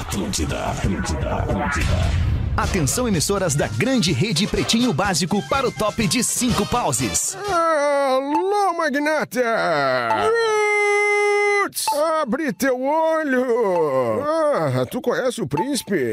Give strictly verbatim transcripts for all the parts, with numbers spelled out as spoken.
Atlântida, Atlântida, Atlântida. Atenção, emissoras da grande rede Pretinho Básico para o top de cinco pauses. Alô, magnata! Roots! Abre teu olho! Ah, tu conhece o príncipe?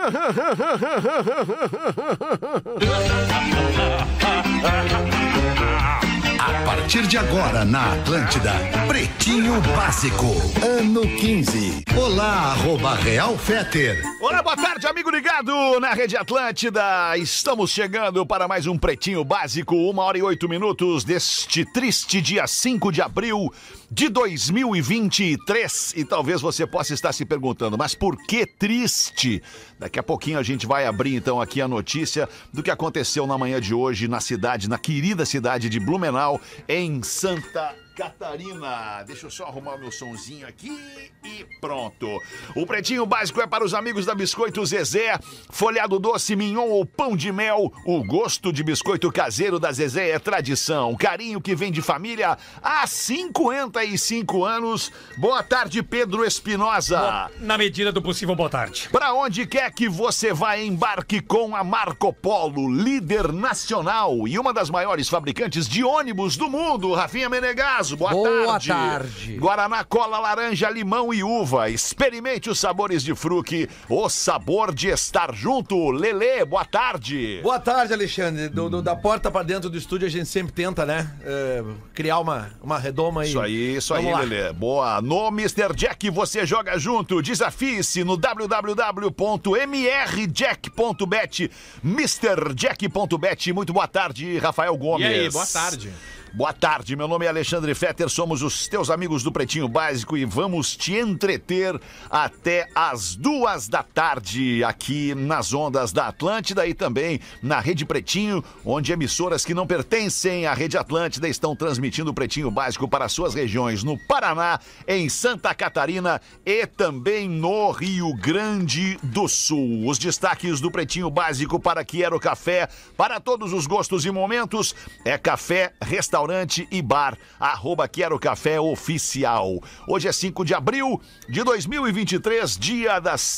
A partir de agora na Atlântida, Pretinho Básico, ano quinze. Olá, arroba Real Feter. Olá, boa tarde, amigo ligado na Rede Atlântida. Estamos chegando para mais um Pretinho Básico, uma hora e oito minutos deste triste dia cinco de abril de dois mil e vinte e três. E talvez você possa estar se perguntando, mas por que triste? Daqui a pouquinho a gente vai abrir então aqui a notícia do que aconteceu na manhã de hoje na cidade, na querida cidade de Blumenau, em Santa Catarina. Deixa eu só arrumar o meu sonzinho aqui e pronto. O Pretinho Básico é para os amigos da Biscoito Zezé, folhado doce, mignon ou pão de mel. O gosto de biscoito caseiro da Zezé é tradição, carinho que vem de família há cinquenta e cinco anos. Boa tarde, Pedro Espinosa. Na medida do possível, boa tarde. Para onde quer que você vá, embarque com a Marco Polo, líder nacional e uma das maiores fabricantes de ônibus do mundo. Rafinha Menegas, boa, boa tarde. tarde. Guaraná, cola, laranja, limão e uva. Experimente os sabores de fruque, o sabor de estar junto. Lelê, boa tarde. Boa tarde, Alexandre. Do, do, da porta pra dentro do estúdio a gente sempre tenta, né? É, criar uma, uma redoma aí. Isso aí, isso Vamos aí, lá. Lelê. Boa. No mister Jack você joga junto. Desafie-se no w w w ponto m r jack ponto bet. mister jack ponto bet. Muito boa tarde, Rafael Gomes. E aí, boa tarde. Boa tarde, meu nome é Alexandre Fetter, somos os teus amigos do Pretinho Básico e vamos te entreter até as duas da tarde aqui nas ondas da Atlântida e também na Rede Pretinho, onde emissoras que não pertencem à Rede Atlântida estão transmitindo o Pretinho Básico para suas regiões no Paraná, em Santa Catarina e também no Rio Grande do Sul. Os destaques do Pretinho Básico para Quero Café, para todos os gostos e momentos, é café, restaurante e bar, arroba Quero Café Oficial. Hoje é cinco de abril de dois mil e vinte e três, dia das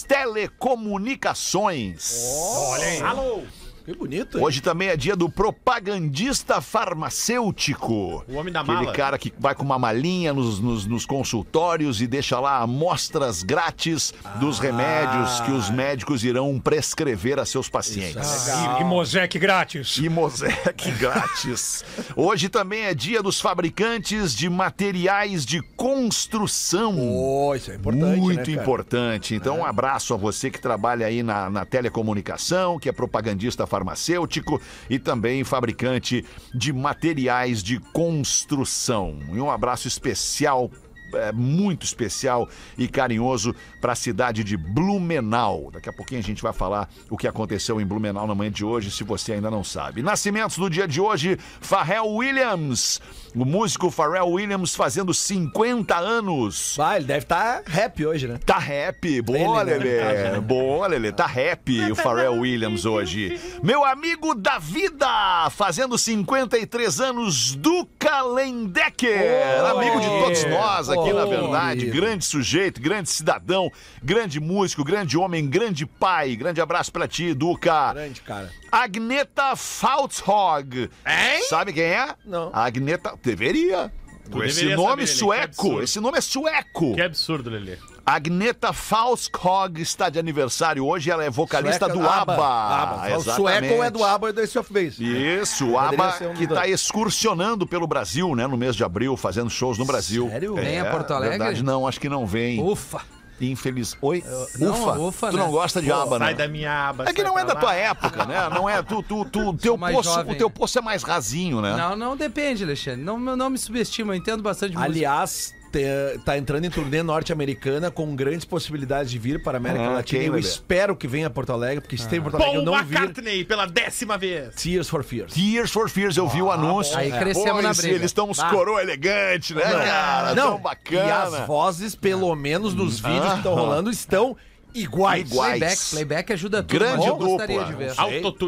telecomunicações. Oh, olha aí. Alô. Que bonito, hein? Hoje também é dia do propagandista farmacêutico. O homem da Aquele mala. cara que vai com uma malinha nos, nos, nos consultórios e deixa lá amostras grátis dos Ah. remédios que os médicos irão prescrever a seus pacientes. E, e Mosec grátis. E Mosec grátis. Hoje também é dia dos fabricantes de materiais de construção. Oh, isso é importante, Muito né, cara? importante. Então, um abraço a você que trabalha aí na, na telecomunicação, que é propagandista farmacêutico e também fabricante de materiais de construção. E um abraço especial, é, muito especial e carinhoso para a cidade de Blumenau. Daqui a pouquinho a gente vai falar o que aconteceu em Blumenau na manhã de hoje, se você ainda não sabe. Nascimentos do dia de hoje, Pharrell Williams. O músico Pharrell Williams fazendo cinquenta anos. Vai, ele deve estar rap hoje, né? Tá rap, boa, Ele, né, Lelê. no caso, né? Boa, Lelê. Tá rap o Pharrell Williams hoje. Meu amigo da vida, fazendo cinquenta e três anos, Duca Lendecker. Oh, amigo de todos é. nós aqui, Oh, na verdade. querido. Grande sujeito, grande cidadão, grande músico, grande homem, grande pai. Grande abraço pra ti, Duca. Grande, cara. Agneta Fautshog. Hein? Sabe quem é? Não. A Agneta... Deveria. Tu Esse deveria nome saber, Lelê, que sueco. absurdo. Esse nome é sueco. Que absurdo, Lelê. Agneta Fauskhog está de aniversário hoje, ela é vocalista Sueca, do ABBA. ABBA. O sueco é do ABBA e do Ace of Base. Isso, o Poderia ABBA ser um que dos está dois. excursionando pelo Brasil, né, no mês de abril, fazendo shows no Brasil. Sério? É, Vem a Porto Alegre? Verdade, não, acho que não vem. Ufa. Infeliz. Oi? Não, ufa. ufa, Tu né? não gosta de ABBA, né? Sai da minha aba. É que sai não é pra da lá. tua época, né? Não é, tu, tu, tu, teu mais poço, jovem. o teu poço é mais rasinho, né? Não, não depende, Alexandre. Não, não me subestima, eu entendo bastante de música. Aliás, te- tá entrando em turnê norte-americana com grandes possibilidades de vir para a América Ah, Latina. quem, Eu Lelê? espero que venha a Porto Alegre, porque se tem em Porto Alegre eu Paul não vir. McCartney pela décima vez. Tears for Fears. Tears for Fears, eu vi o anúncio. Aí É. crescemos na Pois, briga. Eles estão uns Ah. coroa elegante, né, cara? Não, Tão bacana. e as vozes, pelo menos nos vídeos que estão Ah. rolando, estão iguais. Iguais. Playback, playback ajuda tudo, Grande mas eu gostaria dupla. de ver. Sei. Autotune.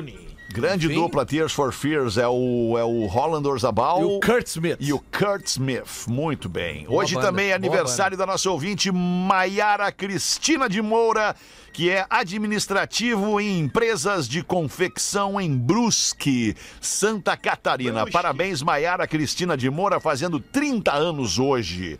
Grande Enfim. dupla Tears for Fears é o, é o Holland Orzabal E o Kurt Smith. e o Kurt Smith. Muito bem. Boa Hoje banda, também é boa aniversário da nossa ouvinte Maiara Cristina de Moura, que é administrativo em empresas de confecção em Brusque, Santa Catarina. Brusque. Parabéns, Maiara Cristina de Moura, fazendo trinta anos hoje.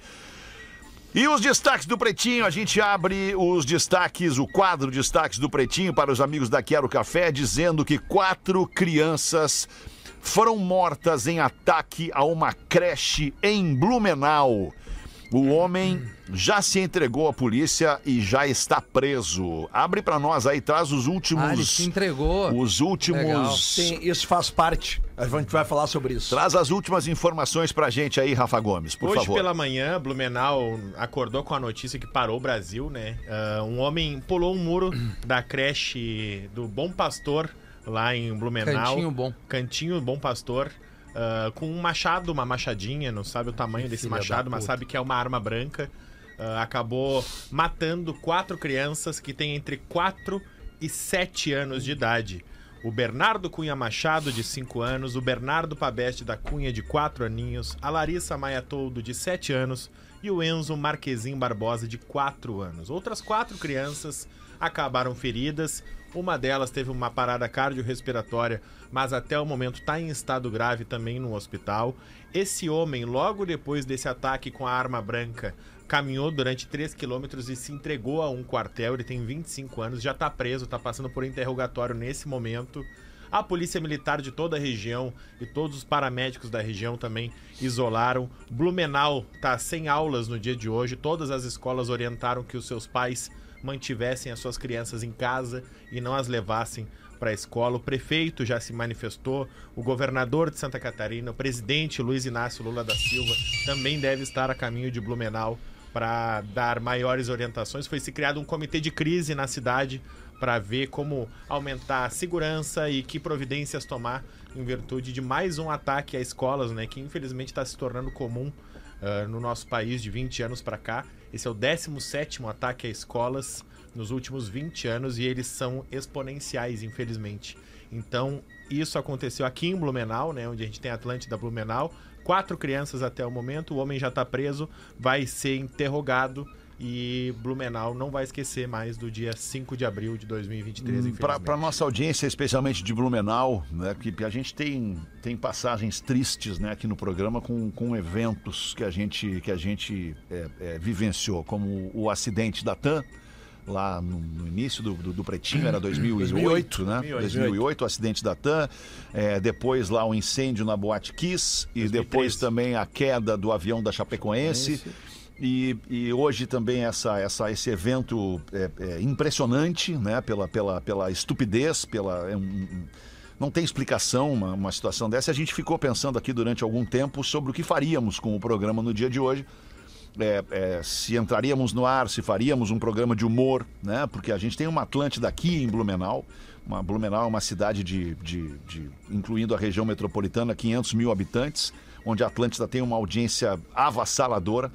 E os destaques do Pretinho, a gente abre os destaques, o quadro destaques do Pretinho para os amigos da Quero Café, dizendo que quatro crianças foram mortas em ataque a uma creche em Blumenau. O homem já se entregou à polícia e já está preso. Abre pra nós aí, traz os últimos... Ah, ele se entregou. Os últimos... Legal. Sim, isso faz parte. A gente vai falar sobre isso. Traz as últimas informações pra gente aí, Rafa Gomes, por Hoje favor. pela manhã, Blumenau acordou com a notícia que parou o Brasil, né? Ah, um homem pulou um muro da creche do Bom Pastor, lá em Blumenau. Cantinho Bom. Cantinho Bom Pastor. Uh, com um machado, uma machadinha, não sabe o tamanho desse Filha machado, da mas puta. sabe que é uma arma branca. Uh, acabou matando quatro crianças que têm entre quatro e sete anos de idade. O Bernardo Cunha Machado, de cinco anos, o Bernardo Pabeste da Cunha, de quatro aninhos, a Larissa Maia Toldo, de sete anos, e o Enzo Marquezin Barbosa, de quatro anos. Outras quatro crianças acabaram feridas. Uma delas teve uma parada cardiorrespiratória, mas até o momento está em estado grave também no hospital. Esse homem, logo depois desse ataque com a arma branca, caminhou durante três quilômetros e se entregou a um quartel. Ele tem vinte e cinco anos, já está preso, está passando por interrogatório nesse momento. A polícia militar de toda a região e todos os paramédicos da região também isolaram. Blumenau está sem aulas no dia de hoje. Todas as escolas orientaram que os seus pais mantivessem as suas crianças em casa e não as levassem para a escola. O prefeito já se manifestou, o governador de Santa Catarina, o presidente Luiz Inácio Lula da Silva também deve estar a caminho de Blumenau para dar maiores orientações. Foi se criado um comitê de crise na cidade para ver como aumentar a segurança e que providências tomar em virtude de mais um ataque a escolas, né, que infelizmente está se tornando comum uh, no nosso país de vinte anos para cá. Esse é o décimo sétimo ataque a escolas nos últimos vinte anos e eles são exponenciais, infelizmente. Então, isso aconteceu aqui em Blumenau, né, onde a gente tem a Atlântida Blumenau. Quatro crianças até o momento, o homem já está preso, vai ser interrogado e Blumenau não vai esquecer mais do dia cinco de abril de dois mil e vinte e três, infelizmente. Para nossa audiência, especialmente de Blumenau, né, que a gente tem, tem passagens tristes, né, aqui no programa com, com eventos que a gente, que a gente é, é, vivenciou, como o acidente da TAM, lá no, no início do, do, do Pretinho, era dois mil e oito, né? dois mil e oito, o acidente da TAM, é, depois lá o incêndio na Boate Kiss e dois mil e treze. depois também a queda do avião da Chapecoense. E, e hoje também essa, essa, esse evento é, é impressionante, né? Pela, pela, pela estupidez, pela, é um, um, não tem explicação uma, uma situação dessa. A gente ficou pensando aqui durante algum tempo sobre o que faríamos com o programa no dia de hoje. É, é, se entraríamos no ar, se faríamos um programa de humor, né? Porque a gente tem uma Atlântida aqui em Blumenau. Uma, Blumenau é uma cidade de, de, de, incluindo a região metropolitana, quinhentos mil habitantes, onde a Atlântida tem uma audiência avassaladora.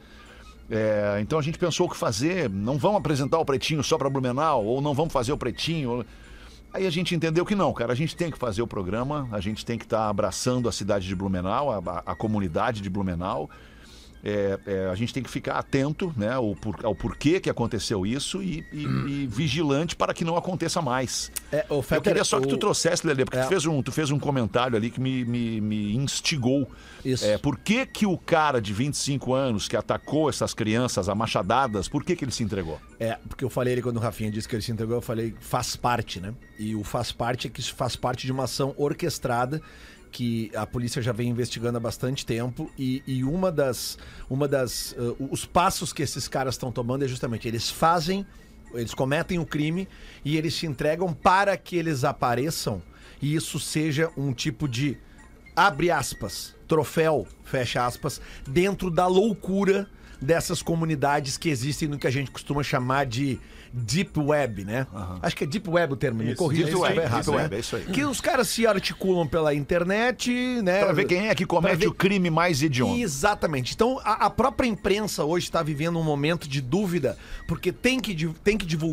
É, então a gente pensou o que fazer. Não vamos apresentar o Pretinho só para Blumenau, ou não vamos fazer o Pretinho. Aí a gente entendeu que não, cara, a gente tem que fazer o programa, a gente tem que estar tá abraçando a cidade de Blumenau, a, a, a comunidade de Blumenau. É, é, a gente tem que ficar atento, né, ao, por, ao porquê que aconteceu isso e, e, e vigilante para que não aconteça mais. É, o Eu Fetter, queria só que tu o- trouxesse, Lelê, porque É. tu, fez um, tu fez um comentário ali que me, me, me instigou. Isso. É, por que que o cara de vinte e cinco anos que atacou essas crianças a machadadas, por que que ele se entregou? É, porque eu falei ele quando o Rafinha disse que ele se entregou, eu falei faz parte, né? E o faz parte é que isso faz parte de uma ação orquestrada que a polícia já vem investigando há bastante tempo e, e uma das, uma das uh, os passos que esses caras estão tomando é justamente, eles fazem, eles cometem o crime e eles se entregam para que eles apareçam e isso seja um tipo de, abre aspas, troféu, fecha aspas, dentro da loucura dessas comunidades que existem no que a gente costuma chamar de Deep Web, né? Acho que é Deep Web o termo, me Isso, corrija Deep se eu Web, estiver errado, Deep né? Web, é isso aí. Que os caras se articulam pela internet, né? Para ver quem é que comete Pra ver- o crime mais hediondo. Exatamente. Então, a, a própria imprensa hoje está vivendo um momento de dúvida, porque tem que, di- tem que divulgar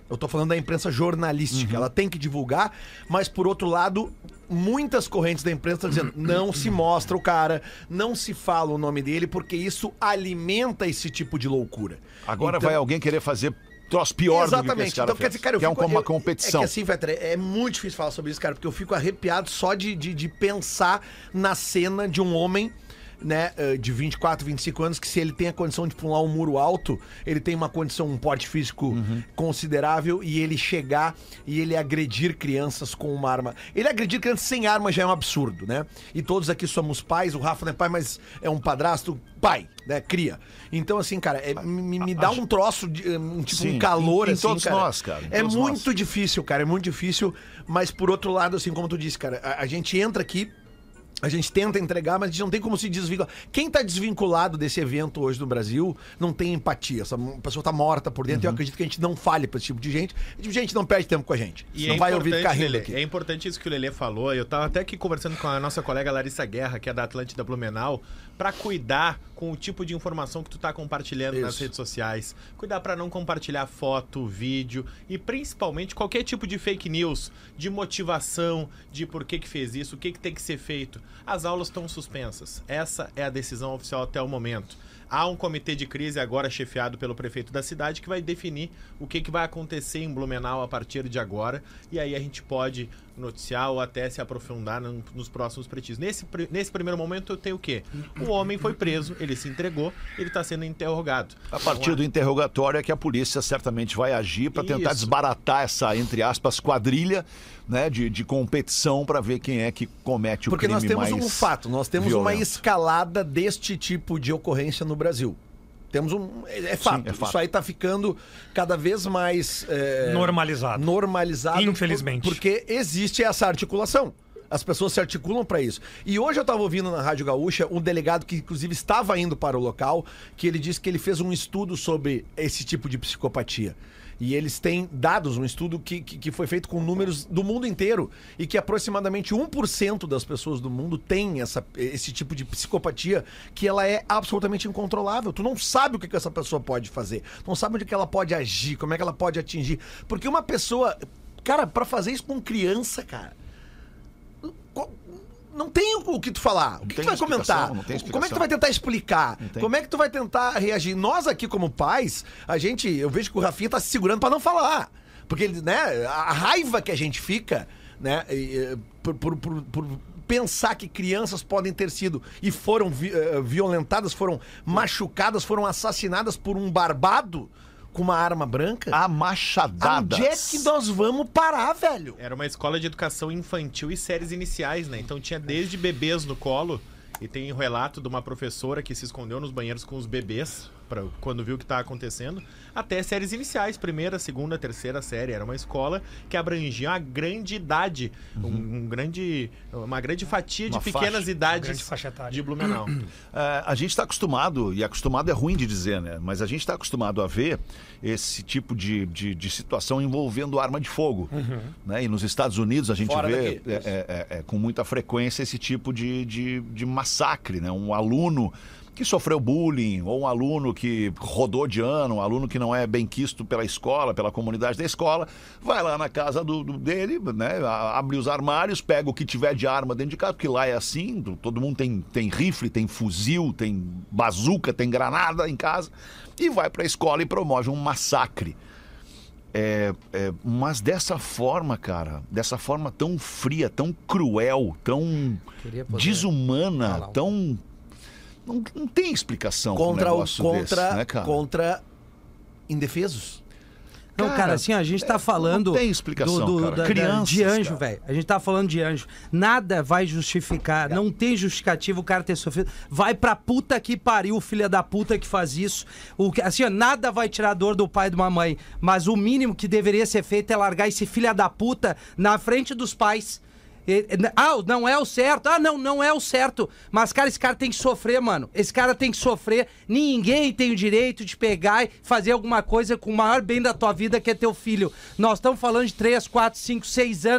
Eu tô falando da imprensa jornalística. Uhum. Ela tem que divulgar, mas por outro lado, muitas correntes da imprensa estão dizendo não se mostra o cara, não se fala o nome dele, porque isso alimenta esse tipo de loucura. Agora então, vai alguém querer fazer troço pior exatamente. do que esse cara Então, quer dizer, cara, eu que fico, é uma eu, competição. É que assim, Fetter, é muito difícil falar sobre isso, cara, porque eu fico arrepiado só de, de, de pensar na cena de um homem, né, de vinte e quatro, vinte e cinco anos, que se ele tem a condição de pular um muro alto, ele tem uma condição, um porte físico uhum. considerável, e ele chegar e ele agredir crianças com uma arma. Ele agredir crianças sem arma já é um absurdo, né? E todos aqui somos pais, o Rafa não é pai, mas é um padrasto, pai, né, cria. Então, assim, cara, é, me, me dá um troço, de, um tipo, Sim, um calor, em, em assim, todos cara. nós, cara. É todos muito nós. difícil, cara, é muito difícil, mas por outro lado, assim, como tu disse, cara, a, a gente entra aqui, a gente tenta entregar, mas a gente não tem como se desvincular. Quem tá desvinculado desse evento hoje no Brasil não tem empatia. Essa pessoa tá morta por dentro. Uhum. Eu acredito que a gente não fale pra esse tipo de gente. Esse tipo de gente não perde tempo com a gente. E não é vai ouvir ficar rindo Lelê, aqui. É importante isso que o Lelê falou. Eu tava até aqui conversando com a nossa colega Larissa Guerra, que é da Atlântida Blumenau, pra cuidar com o tipo de informação que tu tá compartilhando isso. nas redes sociais. Cuidar pra não compartilhar foto, vídeo e principalmente qualquer tipo de fake news, de motivação, de por que que fez isso, o que que tem que ser feito. As aulas estão suspensas. Essa é a decisão oficial até o momento. Há um comitê de crise agora chefiado pelo prefeito da cidade que vai definir o que, que vai acontecer em Blumenau a partir de agora. E aí a gente pode noticiar ou até se aprofundar no, nos próximos pretinhos. Nesse, nesse primeiro momento eu tenho o quê? O homem foi preso, ele se entregou, ele está sendo interrogado. A partir do interrogatório é que a polícia certamente vai agir para tentar desbaratar essa, entre aspas, quadrilha, né, de, de competição para ver quem é que comete o Porque crime mais Porque nós temos um fato, nós temos violento. uma escalada deste tipo de ocorrência no Brasil. Temos um... É fato. Sim, é fato. Isso aí tá ficando cada vez mais... É, normalizado. Normalizado. Infelizmente. Por, porque existe essa articulação. As pessoas se articulam para isso. E hoje eu estava ouvindo na Rádio Gaúcha um delegado que, inclusive, estava indo para o local, que ele disse que ele fez um estudo sobre esse tipo de psicopatia. E eles têm dados, um estudo que, que, que foi feito com números do mundo inteiro e que aproximadamente um por cento das pessoas do mundo tem essa, esse tipo de psicopatia que ela é absolutamente incontrolável. Tu não sabe o que, que essa pessoa pode fazer, tu não sabe onde que ela pode agir, como é que ela pode atingir. Porque uma pessoa... Cara, pra fazer isso com criança, cara... Não tem o que tu falar. O que, que tu vai comentar? Como é que tu vai tentar explicar? Como é que tu vai tentar reagir? Nós aqui, como pais, a gente... Eu vejo que o Rafinha tá se segurando pra não falar. Porque, né, a raiva que a gente fica, né, por, por, por, por pensar que crianças podem ter sido e foram vi, uh, violentadas, foram machucadas, foram assassinadas por um barbado com uma arma branca. A machadadas. Onde é que nós vamos parar, velho? Era uma escola de educação infantil e séries iniciais, né? Então tinha desde bebês no colo, e tem um relato de uma professora que se escondeu nos banheiros com os bebês, pra, quando viu o que estava acontecendo, até séries iniciais, primeira, segunda, terceira série. Era uma escola que abrangia uma grande idade, uhum. um, um grande, uma grande fatia uma de pequenas faixa, idades de Blumenau. Uh, a gente está acostumado, e acostumado é ruim de dizer, né? Mas a gente está acostumado a ver esse tipo de, de, de situação envolvendo arma de fogo. Uhum. Né? E nos Estados Unidos a gente Fora vê é, é, é, é, com muita frequência esse tipo de, de, de massacre, né? Um aluno que sofreu bullying, ou um aluno que rodou de ano, um aluno que não é bem quisto pela escola, pela comunidade da escola, vai lá na casa do, do, dele, né, abre os armários, pega o que tiver de arma dentro de casa, porque lá é assim, todo mundo tem, tem rifle, tem fuzil, tem bazuca, tem granada em casa, e vai pra escola e promove um massacre. É, é, mas dessa forma, cara, dessa forma tão fria, tão cruel, tão desumana, falar. tão... Não, não tem explicação contra um o contra desse, né, cara? Contra indefesos. Não, cara, cara, assim, a gente tá falando... Não tem explicação, do, do, cara. Da, Crianças, de anjo, velho. A gente tá falando de anjo. Nada vai justificar, não tem justificativo o cara ter sofrido. Vai pra puta que pariu, o filho da puta que faz isso. O, assim, ó, nada vai tirar a dor do pai e de uma mãe. Mas o mínimo que deveria ser feito é largar esse filho da puta na frente dos pais. Ah, não é o certo. Ah, não, não é o certo. Mas, cara, esse cara tem que sofrer, mano. Esse cara tem que sofrer. Ninguém tem o direito de pegar e fazer alguma coisa com o maior bem da tua vida, que é teu filho. Nós estamos falando de três, quatro, cinco, seis anos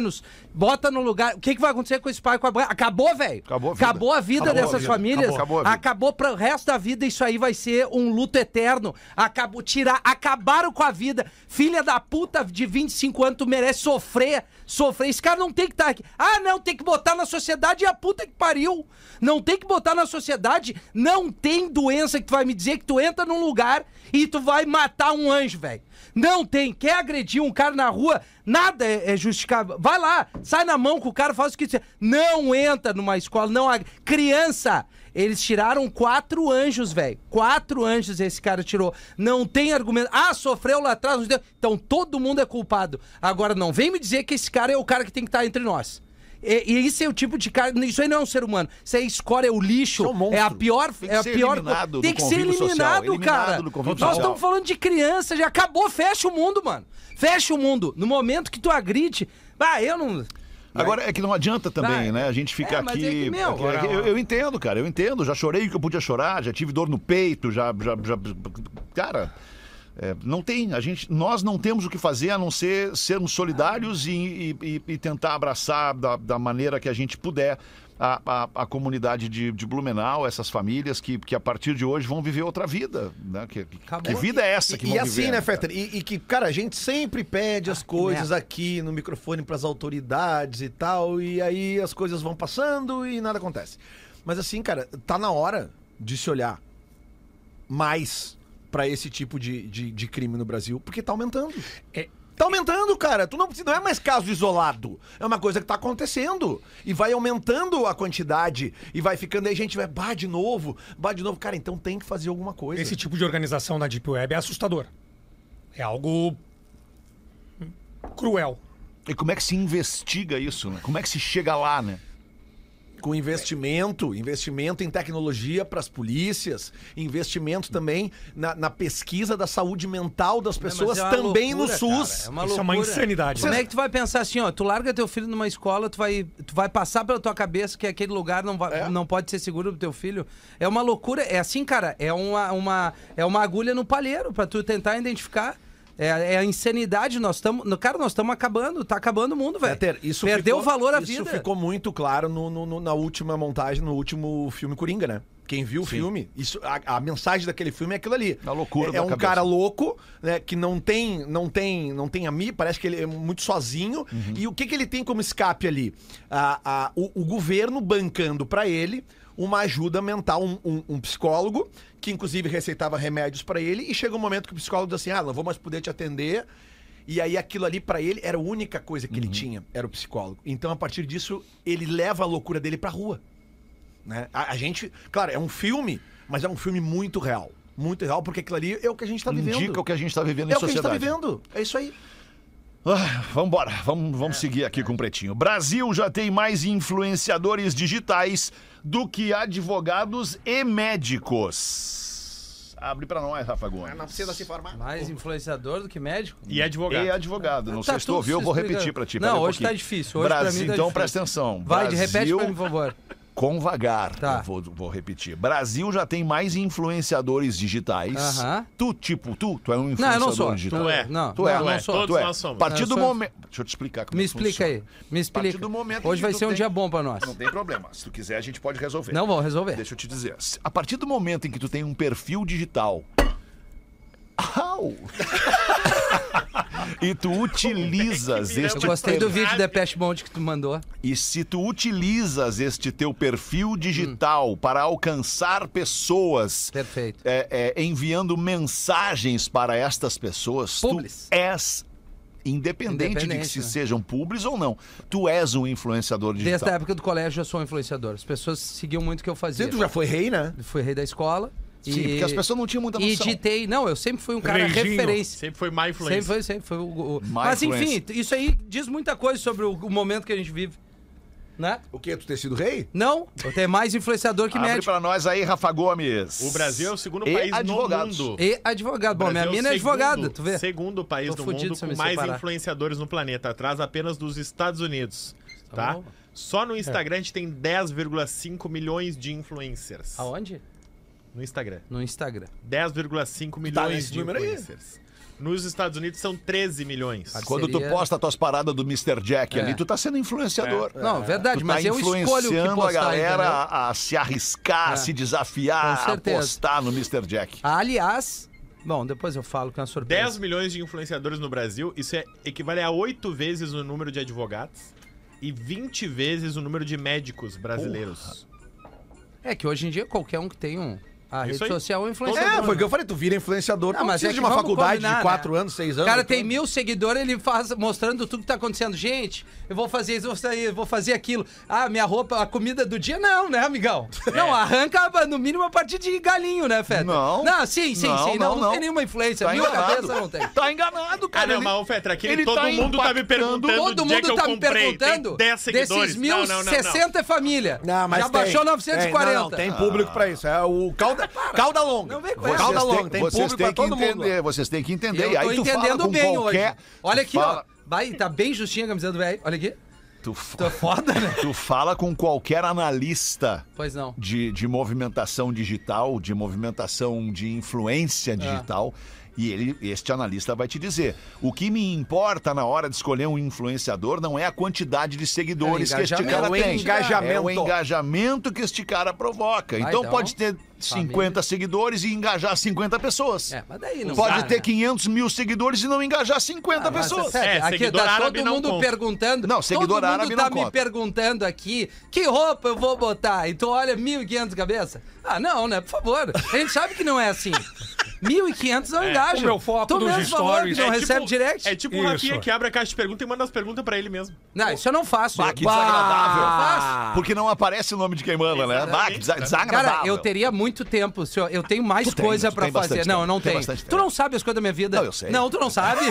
bota no lugar. O que, que vai acontecer com esse pai e com a mãe? Acabou, velho. Acabou a vida. Acabou a vida Acabou a dessas vida. famílias. Acabou a vida. Acabou para o resto da vida. Isso aí vai ser um luto eterno. Acabou, tirar, acabaram com a vida. Filha da puta de vinte e cinco anos, tu merece sofrer. Sofrer. Esse cara não tem que estar aqui. Ah, não, tem que botar na sociedade e a puta que pariu. Não tem que botar na sociedade. Não tem doença que tu vai me dizer que tu entra num lugar e tu vai matar um anjo, velho. Não tem. Quer agredir um cara na rua, nada é, é justificável. Vai lá, sai na mão com o cara, faz o que quiser. Não entra numa escola, não. ag- Criança, eles tiraram quatro anjos, velho. Quatro anjos esse cara tirou. Não tem argumento. Ah, sofreu lá atrás. não deu. Então todo mundo é culpado. Agora não vem me dizer que esse cara é o cara que tem que estar entre nós. E, e isso é o tipo de cara. Isso aí não é um ser humano. Isso é escória, é o lixo. Isso é um monstro. É a pior. Tem que é a ser pior. eliminado Tem do que ser convívio social. eliminado, Eliminado cara. do convívio Nós social. estamos falando de criança, já acabou. Fecha o mundo, mano. Fecha o mundo. No momento que tu agride. Ah, eu não. Agora é que não adianta também, Vai. né? A gente fica É, mas aqui. é que, meu, é que- é que eu, eu entendo, cara. Eu entendo. Já chorei o que eu podia chorar, já tive dor no peito, já. já, já cara. é, não tem. A gente, nós não temos o que fazer a não ser sermos solidários e, e- e- e tentar abraçar da, da maneira que a gente puder a, a, a comunidade de, de Blumenau, essas famílias que, que a partir de hoje vão viver outra vida. Né? Que, que, Acabou. que vida é essa que E, vão e assim, viver? né, cara? Fetter? E, e que, cara, a gente sempre pede as coisas merda. aqui no microfone pras autoridades e tal, e aí as coisas vão passando e nada acontece. Mas assim, cara, tá na hora de se olhar mais pra esse tipo de, de, de crime no Brasil, porque tá aumentando. É. Tá aumentando, cara. Tu não, precisa- não é mais caso isolado. É uma coisa que tá acontecendo. E vai aumentando a quantidade. E vai ficando aí, a gente vai, bah, de novo, bah, de novo. Cara, então tem que fazer alguma coisa. Esse tipo de organização na Deep Web é assustador. É algo cruel. E como é que se investiga isso? Né? Como é que se chega lá, né? Com investimento, investimento em tecnologia para as polícias, investimento também na, na pesquisa da saúde mental das pessoas, Mas é uma também loucura, no SUS. cara, é uma Isso é uma loucura. insanidade. Como né? é que tu vai pensar assim, ó? Tu larga teu filho numa escola, tu vai, tu vai passar pela tua cabeça que aquele lugar não, vai, É. não pode ser seguro pro teu filho. É uma loucura. É assim, cara, é uma, uma, é uma agulha no palheiro pra tu tentar identificar. É, é a insanidade. Nós estamos. Cara, nós estamos acabando. Tá acabando o mundo, velho. Peter, isso Perdeu ficou- o valor à isso vida. ficou muito claro no, no- no- na última montagem, no último filme Coringa, né? Quem viu o filme, isso, a, a mensagem daquele filme é aquilo ali. A loucura É, da é um cabeça. cara louco, né? Que não tem, não tem, não tem amigo, parece que ele é muito sozinho. Uhum. E o que, que ele tem como escape ali? A, a- o, o governo bancando pra ele uma ajuda mental, um, um- um psicólogo, que inclusive receitava remédios pra ele, e chega um momento que o psicólogo diz assim, ah, não vou mais poder te atender. E aí aquilo ali pra ele era a única coisa que ele tinha, era o psicólogo. Então a partir disso, ele leva a loucura dele pra rua. Né? A, a gente, claro, é um filme, mas é um filme muito real. Muito real, porque aquilo ali é o que a gente tá vivendo. Indica o que a gente está vivendo é em o que a gente tá sociedade. vivendo. É isso aí. Ah, vambora, vamos, vamos seguir aqui com o Pretinho. Brasil já tem mais influenciadores digitais do que advogados e médicos. Abre pra nós, Rafa Gomes. Não precisa se formar. Mais influenciador do que médico? E advogado. E advogado. Não Tá sei se tu tudo ouviu, eu vou se repetir explicando. pra ti. Não, pera aí um hoje tá pouquinho. difícil, hoje pra Brasil, mim tá então difícil. presta atenção. Vai, de repete Brasil pra mim, por favor. com vagar. Tá. Eu vou, vou repetir. Brasil já tem mais influenciadores digitais. Aham. Tu, tipo, tu, tu é um Não, influenciador eu não sou. digital. Tu é. Não, Tu é, não, não não sou. Todos tu é. nós somos. A partir Eu do sou. momento. Deixa eu te explicar como Me é que explica funciona. aí. Me explica. partir do momento Hoje em vai que tu ser um tem- dia bom pra nós. Não tem problema. Se tu quiser, a gente pode resolver. Não vou resolver. Deixa eu te dizer. A partir do momento em que tu tem um perfil digital. Au! E tu utilizas Eu este gostei do per- vídeo da Pest Mode que tu mandou. E se tu utilizas este teu perfil digital para alcançar pessoas, Perfeito. é, é, enviando mensagens para estas pessoas, Publis. tu és, independente, de que Independente, se né? sejam publis ou não, tu és um influenciador digital. Desde a época do colégio eu sou um influenciador. As pessoas seguiam muito o que eu fazia. Tu já foi rei, né? Fui rei da escola. Sim, e... porque as pessoas não tinham muita E noção. ditei. Não, eu sempre fui um cara Reginho. referência. Sempre foi má influência. Sempre foi, sempre foi o. o- My Mas enfim, influence. isso aí diz muita coisa sobre o, o momento que a gente vive. Né? O quê? Tu ter sido rei? Não, eu tenho mais influenciador que Abre médico. para nós aí, Rafa Gomes. O Brasil é o segundo E país advogados. no mundo. E advogado. Bom, minha Brasil mina é segundo- advogada, tu vê? Segundo país Tô do fudido mundo se eu com me mais separar. influenciadores no planeta, atrás apenas dos Estados Unidos, tá? bom. Só no Instagram a gente tem dez vírgula cinco milhões de influencers. Aonde? No Instagram. No Instagram. dez vírgula cinco Tá milhões nesse de número aí? influencers. Nos Estados Unidos são treze milhões. Quando tu Seria- posta tuas paradas do mister Jack É. ali, tu tá sendo influenciador. Não, verdade, Tu mas tá eu escolho o que influenciando postar, a galera entendeu? a, a se arriscar, a É. se desafiar, Com a certeza. postar no mister Jack. Aliás, bom, depois eu falo que é uma surpresa. dez milhões de influenciadores no Brasil, isso é, equivale a oito vezes o número de advogados e vinte vezes o número de médicos brasileiros. É que hoje em dia qualquer um que tem um, a Isso rede aí. social é um influenciador. É, foi o que eu falei, tu vira influenciador, Não, não, mas precisa é de que uma vamos faculdade combinar, de quatro né? anos, seis O anos. cara tem então. mil seguidores, ele faz mostrando tudo que tá acontecendo. Gente, eu vou fazer isso, eu vou sair, eu vou fazer aquilo. Ah, minha roupa, a comida do dia, não, né, amigão? Não, arranca no mínimo a partir de galinho, né, Feta? Não. Não, sim, sim, Não, sim. Não, não, não, não. tem nenhuma influência. Tá mil enganado. cabeça não tem. Tá enganado, Ah, cara. não, ele- mas o Fetra, aquele ele todo tá mundo tá me impactando- perguntando Todo onde é mundo que eu tá me comprei. perguntando. Tem dez seguidores. Desses mil, não, não, não, não. sessenta é família. Não, mas Já tem, baixou novecentos e quarenta. Tem, não, não, tem público pra isso. É o cauda, cauda longa. Não vem com Vocês essa. Cauda têm, longa, tem vocês público têm pra que todo mundo. entender, vocês têm que entender. Eu E aí tô tu fala entendendo com bem qualquer... hoje. Olha aqui, fala- ó. Vai, tá bem justinha a camiseta do velho. Olha aqui. Tu, f- Tô foda, né? tu fala com qualquer analista Pois não. de, de movimentação digital, de movimentação de influência digital, e ele, este analista vai te dizer: o que me importa na hora de escolher um influenciador não é a quantidade de seguidores É o que este engajamento. cara É o tem. engajamento. É o engajamento que este cara provoca. Ah, então, então, pode ter cinquenta seguidores e engajar cinquenta pessoas. É, mas daí não Pode dá, ter né? quinhentos mil seguidores e não engajar cinquenta Mas, pessoas. sério, É, aqui seguidor tá árabe todo não mundo conta. perguntando. Não, seguidor todo mundo árabe tá não me conta. perguntando aqui que roupa eu vou botar. E tu olha mil e quinhentos cabeça. Ah, não, né? Por favor. A gente sabe que não é assim. mil e quinhentos não engajam. O meu foco tu nos mesmo falou stories que não É recebe tipo- direct. É tipo o Isso. Rafinha que abre a caixa de perguntas e manda as perguntas pra ele mesmo. Não, isso eu não faço. Bah, que Bah, desagradável. faço. Porque não aparece o nome de quem manda, né? Bah, que desa- desagradável. Cara, eu teria muito tempo, senhor. Eu tenho mais Tu tem, coisa tu pra tem bastante fazer. Não, eu não tempo, tem tenho. bastante Tu tempo. não sabe as coisas da minha vida. Não, eu sei. Não, tu não sabe?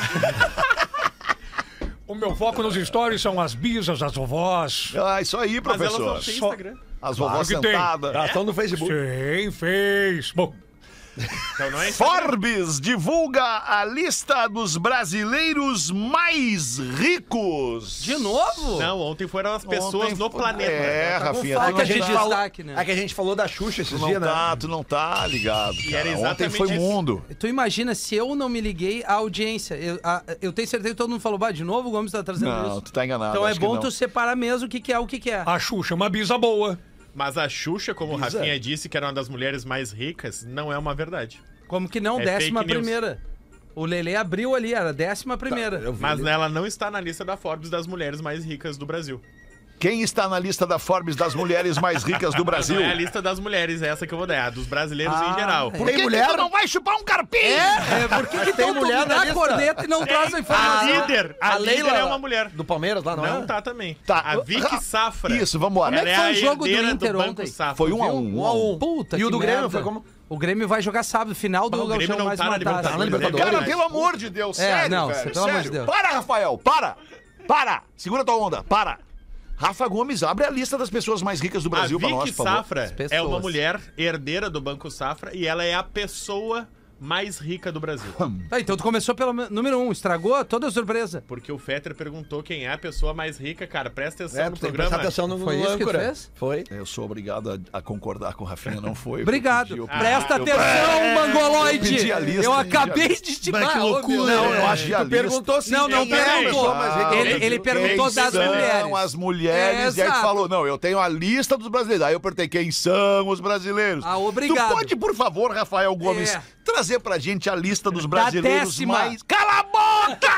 O meu foco nos stories são as bisas, as vovós. Ah, isso aí, Mas elas professor. não têm Só- Instagram. As Claro vovós que tem. sentadas. Elas estão no Facebook. Sim, fez. Bom, Então não é Instagram. Forbes divulga a lista dos brasileiros mais ricos. De novo? Não, ontem foram as pessoas Ontem no foi- planeta. É, Tá com Rafinha, falta É que a tu de gente de falou, destaque, né? é que a gente falou da Xuxa esses Tu não dias, né? tá, tu não tá ligado, E cara. era Ontem exatamente foi esse- mundo. Tu imagina se eu não me liguei à audiência. Eu, a- eu tenho certeza que todo mundo falou, bah, de novo o Gomes tá trazendo Não, isso. tu tá enganado. Então é acho que bom não. tu separar mesmo o que, que é o que, que é. a Xuxa é uma bisa boa. Mas a Xuxa, como o Rafinha disse, que era uma das mulheres mais ricas, não é uma verdade. Como que não? É décima fake news. primeira. O Lele abriu ali, era décima primeira. Eu vi Mas ali. ela não está na lista da Forbes das mulheres mais ricas do Brasil. Quem está na lista da Forbes das mulheres mais ricas do Brasil? Não é a lista das mulheres, é essa que eu vou dar, é a dos brasileiros em geral. é. Por Tem que mulher? que tu não vai chupar um carpim? É, por que, que tem então tu mulher me na dá a lista? corneta e não traz a A informação? líder, a, A líder Leila é uma mulher. do Palmeiras lá, não, Não é? tá também. Tá. A Vicky Safra. Isso, vambora. Como é que Ela foi o jogo do herdeira Inter Banco ontem? Safra. Foi um a Viu? um. Um a um. Puta E que o do Grêmio merda. foi como? O Grêmio vai jogar sábado, final do Mas o Grêmio Gauchão não mais tá na uma taça. Libertadores. Libertadores. Cara, pelo amor de Deus, É, sério, não, velho, pelo amor de sério. Deus. Para, Rafael, para! Para! Segura tua onda, para! Rafa Gomes, abre a lista das pessoas mais ricas do Brasil a pra Vicky nós, por favor. Safra pessoas. é uma mulher herdeira do Banco Safra e ela é a pessoa mais rica do Brasil. Tá, então tu começou pelo número um, estragou toda a surpresa. Porque o Fetter perguntou quem é a pessoa mais rica, cara. Presta atenção É, no tu tem que programa. prestar atenção no, Foi no isso que tu âncora. fez? Foi. Eu sou obrigado a, a concordar com o Rafinha, não foi. eu Obrigado. pedi, eu- Presta eu- atenção, Mangoloide! eu pedi a lista, Eu eu pedi a acabei lista. de te Mas que Ah, ô, loucura. meu Não, Deus. eu acho que a Tu lista- perguntou sim. Não, não quem é a perguntou. pessoa mais rica do Ele- Brasil. ele perguntou Quem das são mulheres. as mulheres, É, e aí tu exato. falou, não, eu tenho a lista dos brasileiros. Aí eu perguntei, quem são os brasileiros? Ah, obrigado. Tu pode, por favor, Rafael Gomes, É. trazer pra gente a lista dos brasileiros décima. mais... Cala a boca!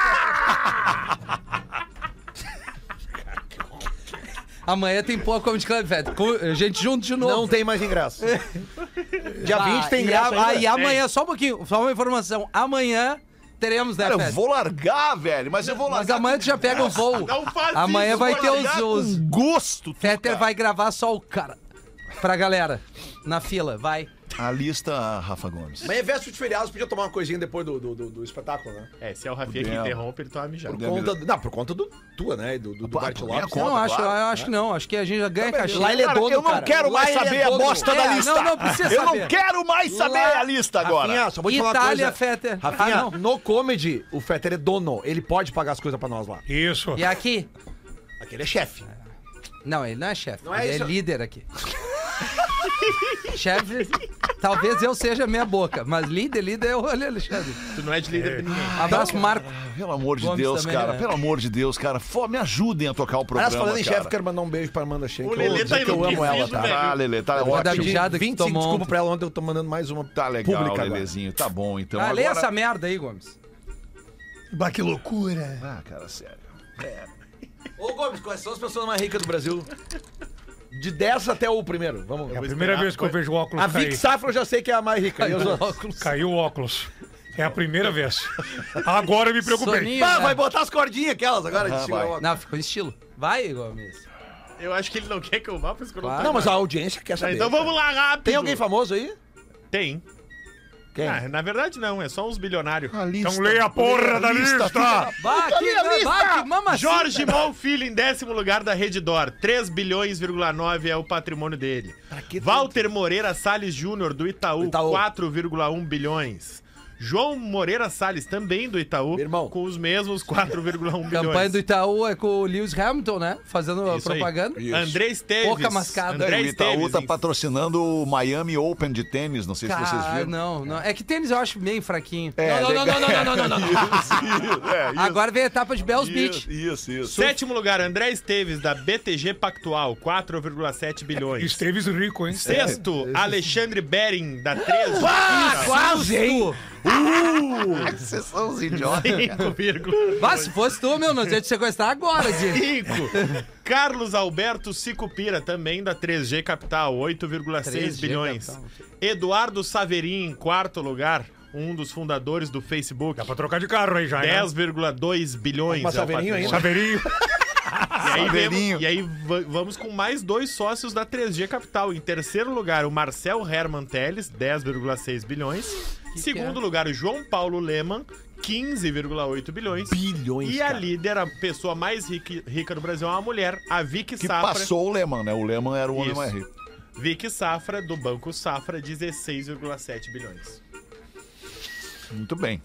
Amanhã tem pouco Comedy Club, velho. Com- Gente junto de novo. Não tem mais ingresso. Dia Ah, vinte tem e ingresso a- ah, ainda. e amanhã, só um pouquinho, só uma informação. Amanhã teremos, né, Cara, eu Fede? vou largar, velho, mas eu vou Mas largar... amanhã tu já pega o voo. Não faz Amanhã isso, vai vou ter largar os... os... com gosto. tu, Fetter cara. vai gravar só o cara. Pra galera. Na fila, vai. A lista, Rafa Gomes. Mas é véspera de feriados, podia tomar uma coisinha depois do, do, do, do espetáculo, né? É, se é o Rafinha que Podemos. interrompe, ele toma mijado. Por Podemos. conta, do- não, por conta do tua, né? E do, do, do Ah, Bart por minha Lopes. conta. Não, acho, claro. eu acho que não. Acho que a gente já ganha cachê. Lá ele é Cara, dono, eu não cara. quero mais Lá ele é saber a dono. bosta da É, lista. não, não precisa Eu saber. não quero mais saber Lá- a lista agora. Rafinha, só vou te falar uma Itália, coisa. Fetter. Rafinha, Ah, não. no comedy, o Fetter é dono. Ele pode pagar as coisas pra nós lá. Isso. E aqui? Aquele é chefe. Não, ele não é chefe. Não é ele isso. é líder aqui. Chefe, talvez eu seja meia boca, mas líder, líder é o Alexandre. Tu não é de líder pra ninguém. Abraço pro Marco. Pelo amor de Gomes Deus, também, cara. né? Pelo amor de Deus, cara. Fô, me ajudem a tocar o programa, Aliás, falando em cara. chefe, quero mandar um beijo pra Amanda Schenck. O Lelê tá que eu amo ela, enlouquecido, tá? velho. Ah, Lelê, tá Vou dar ótimo. mijada que vinte e cinco, tomou desculpa ontem. pra ela, ontem eu tô mandando mais uma Tá legal, pública agora. Lelezinho. Tá bom, então. Ah, lê agora... essa merda aí, Gomes. Bah, que loucura. Ah, cara, sério. Ô, Gomes, quais são as pessoas mais ricas do Brasil? De dez até o primeiro, vamos. É a primeira vez que eu vejo o óculos A cair. Vic Safra eu já sei que é a mais rica. E os outros? Caiu o óculos. É a primeira vez. Agora eu me preocupei. Soninho, Pá, né? vai botar as cordinhas aquelas agora. de segurar o óculos. Não, ficou estilo. Vai, Gomes. Eu acho que ele não quer que eu vá, por isso que eu não Claro. tô. Não, mas a audiência quer Tá, saber. então vamos lá, rápido. Tem alguém famoso aí? Tem. Quem? Ah, na verdade não, é só uns bilionários. Então leia a porra da lista. Vai, que, vai, que mama Jorge Mol Filho em décimo lugar da Redditor. três bilhões, nove é o patrimônio dele. Walter Moreira Salles Júnior do Itaú, Itaú. quatro vírgula um bilhões. João Moreira Salles, também do Itaú, Irmão. com os mesmos quatro vírgula um bilhões. Campanha do Itaú é com o Lewis Hamilton, né? Fazendo Isso aí. propaganda. Isso. André Esteves. Pouca mascada. André O Itaú Esteves, tá em- patrocinando o Miami Open de tênis, não sei se vocês Cara, viram. não, não. É que tênis eu acho meio fraquinho. É, não, não, não, não, não, não, não, não, não. Isso, é, isso. Agora vem a etapa de Bells Beach. Isso, isso, isso. Sétimo lugar, André Esteves, da B T G Pactual, quatro vírgula sete bilhões. Esteves rico, hein? Sexto, Alexandre Bering, da três Ah, quase, hein? Vocês são os idiotas. cinco vírgula Mas se fosse tu, meu, nós ia te sequestrar agora, Diego. cinco. Carlos Alberto Sicupira, também da três G Capital, oito vírgula seis três G bilhões. Capital. Eduardo Saverin, em quarto lugar, um dos fundadores do Facebook, Dá pra trocar de carro aí já, né? dez vírgula dois bilhões. Mas é o Saverinho patrimônio. Saveirinho. E aí, Saveirinho. vemos- e aí va- vamos com mais dois sócios da três G Capital. Em terceiro lugar, o Marcel Herman Teles, dez vírgula seis bilhões. Que Segundo que é? lugar, o João Paulo Leman, quinze vírgula oito bilhões. Bilhões, E a cara. líder, a pessoa mais rica, rica do Brasil, é uma mulher, a Vicky Que Safra. passou o Lehman, né? O Lehman era o homem Isso. mais rico. Vicky Safra, do Banco Safra, dezesseis vírgula sete bilhões. Muito bem.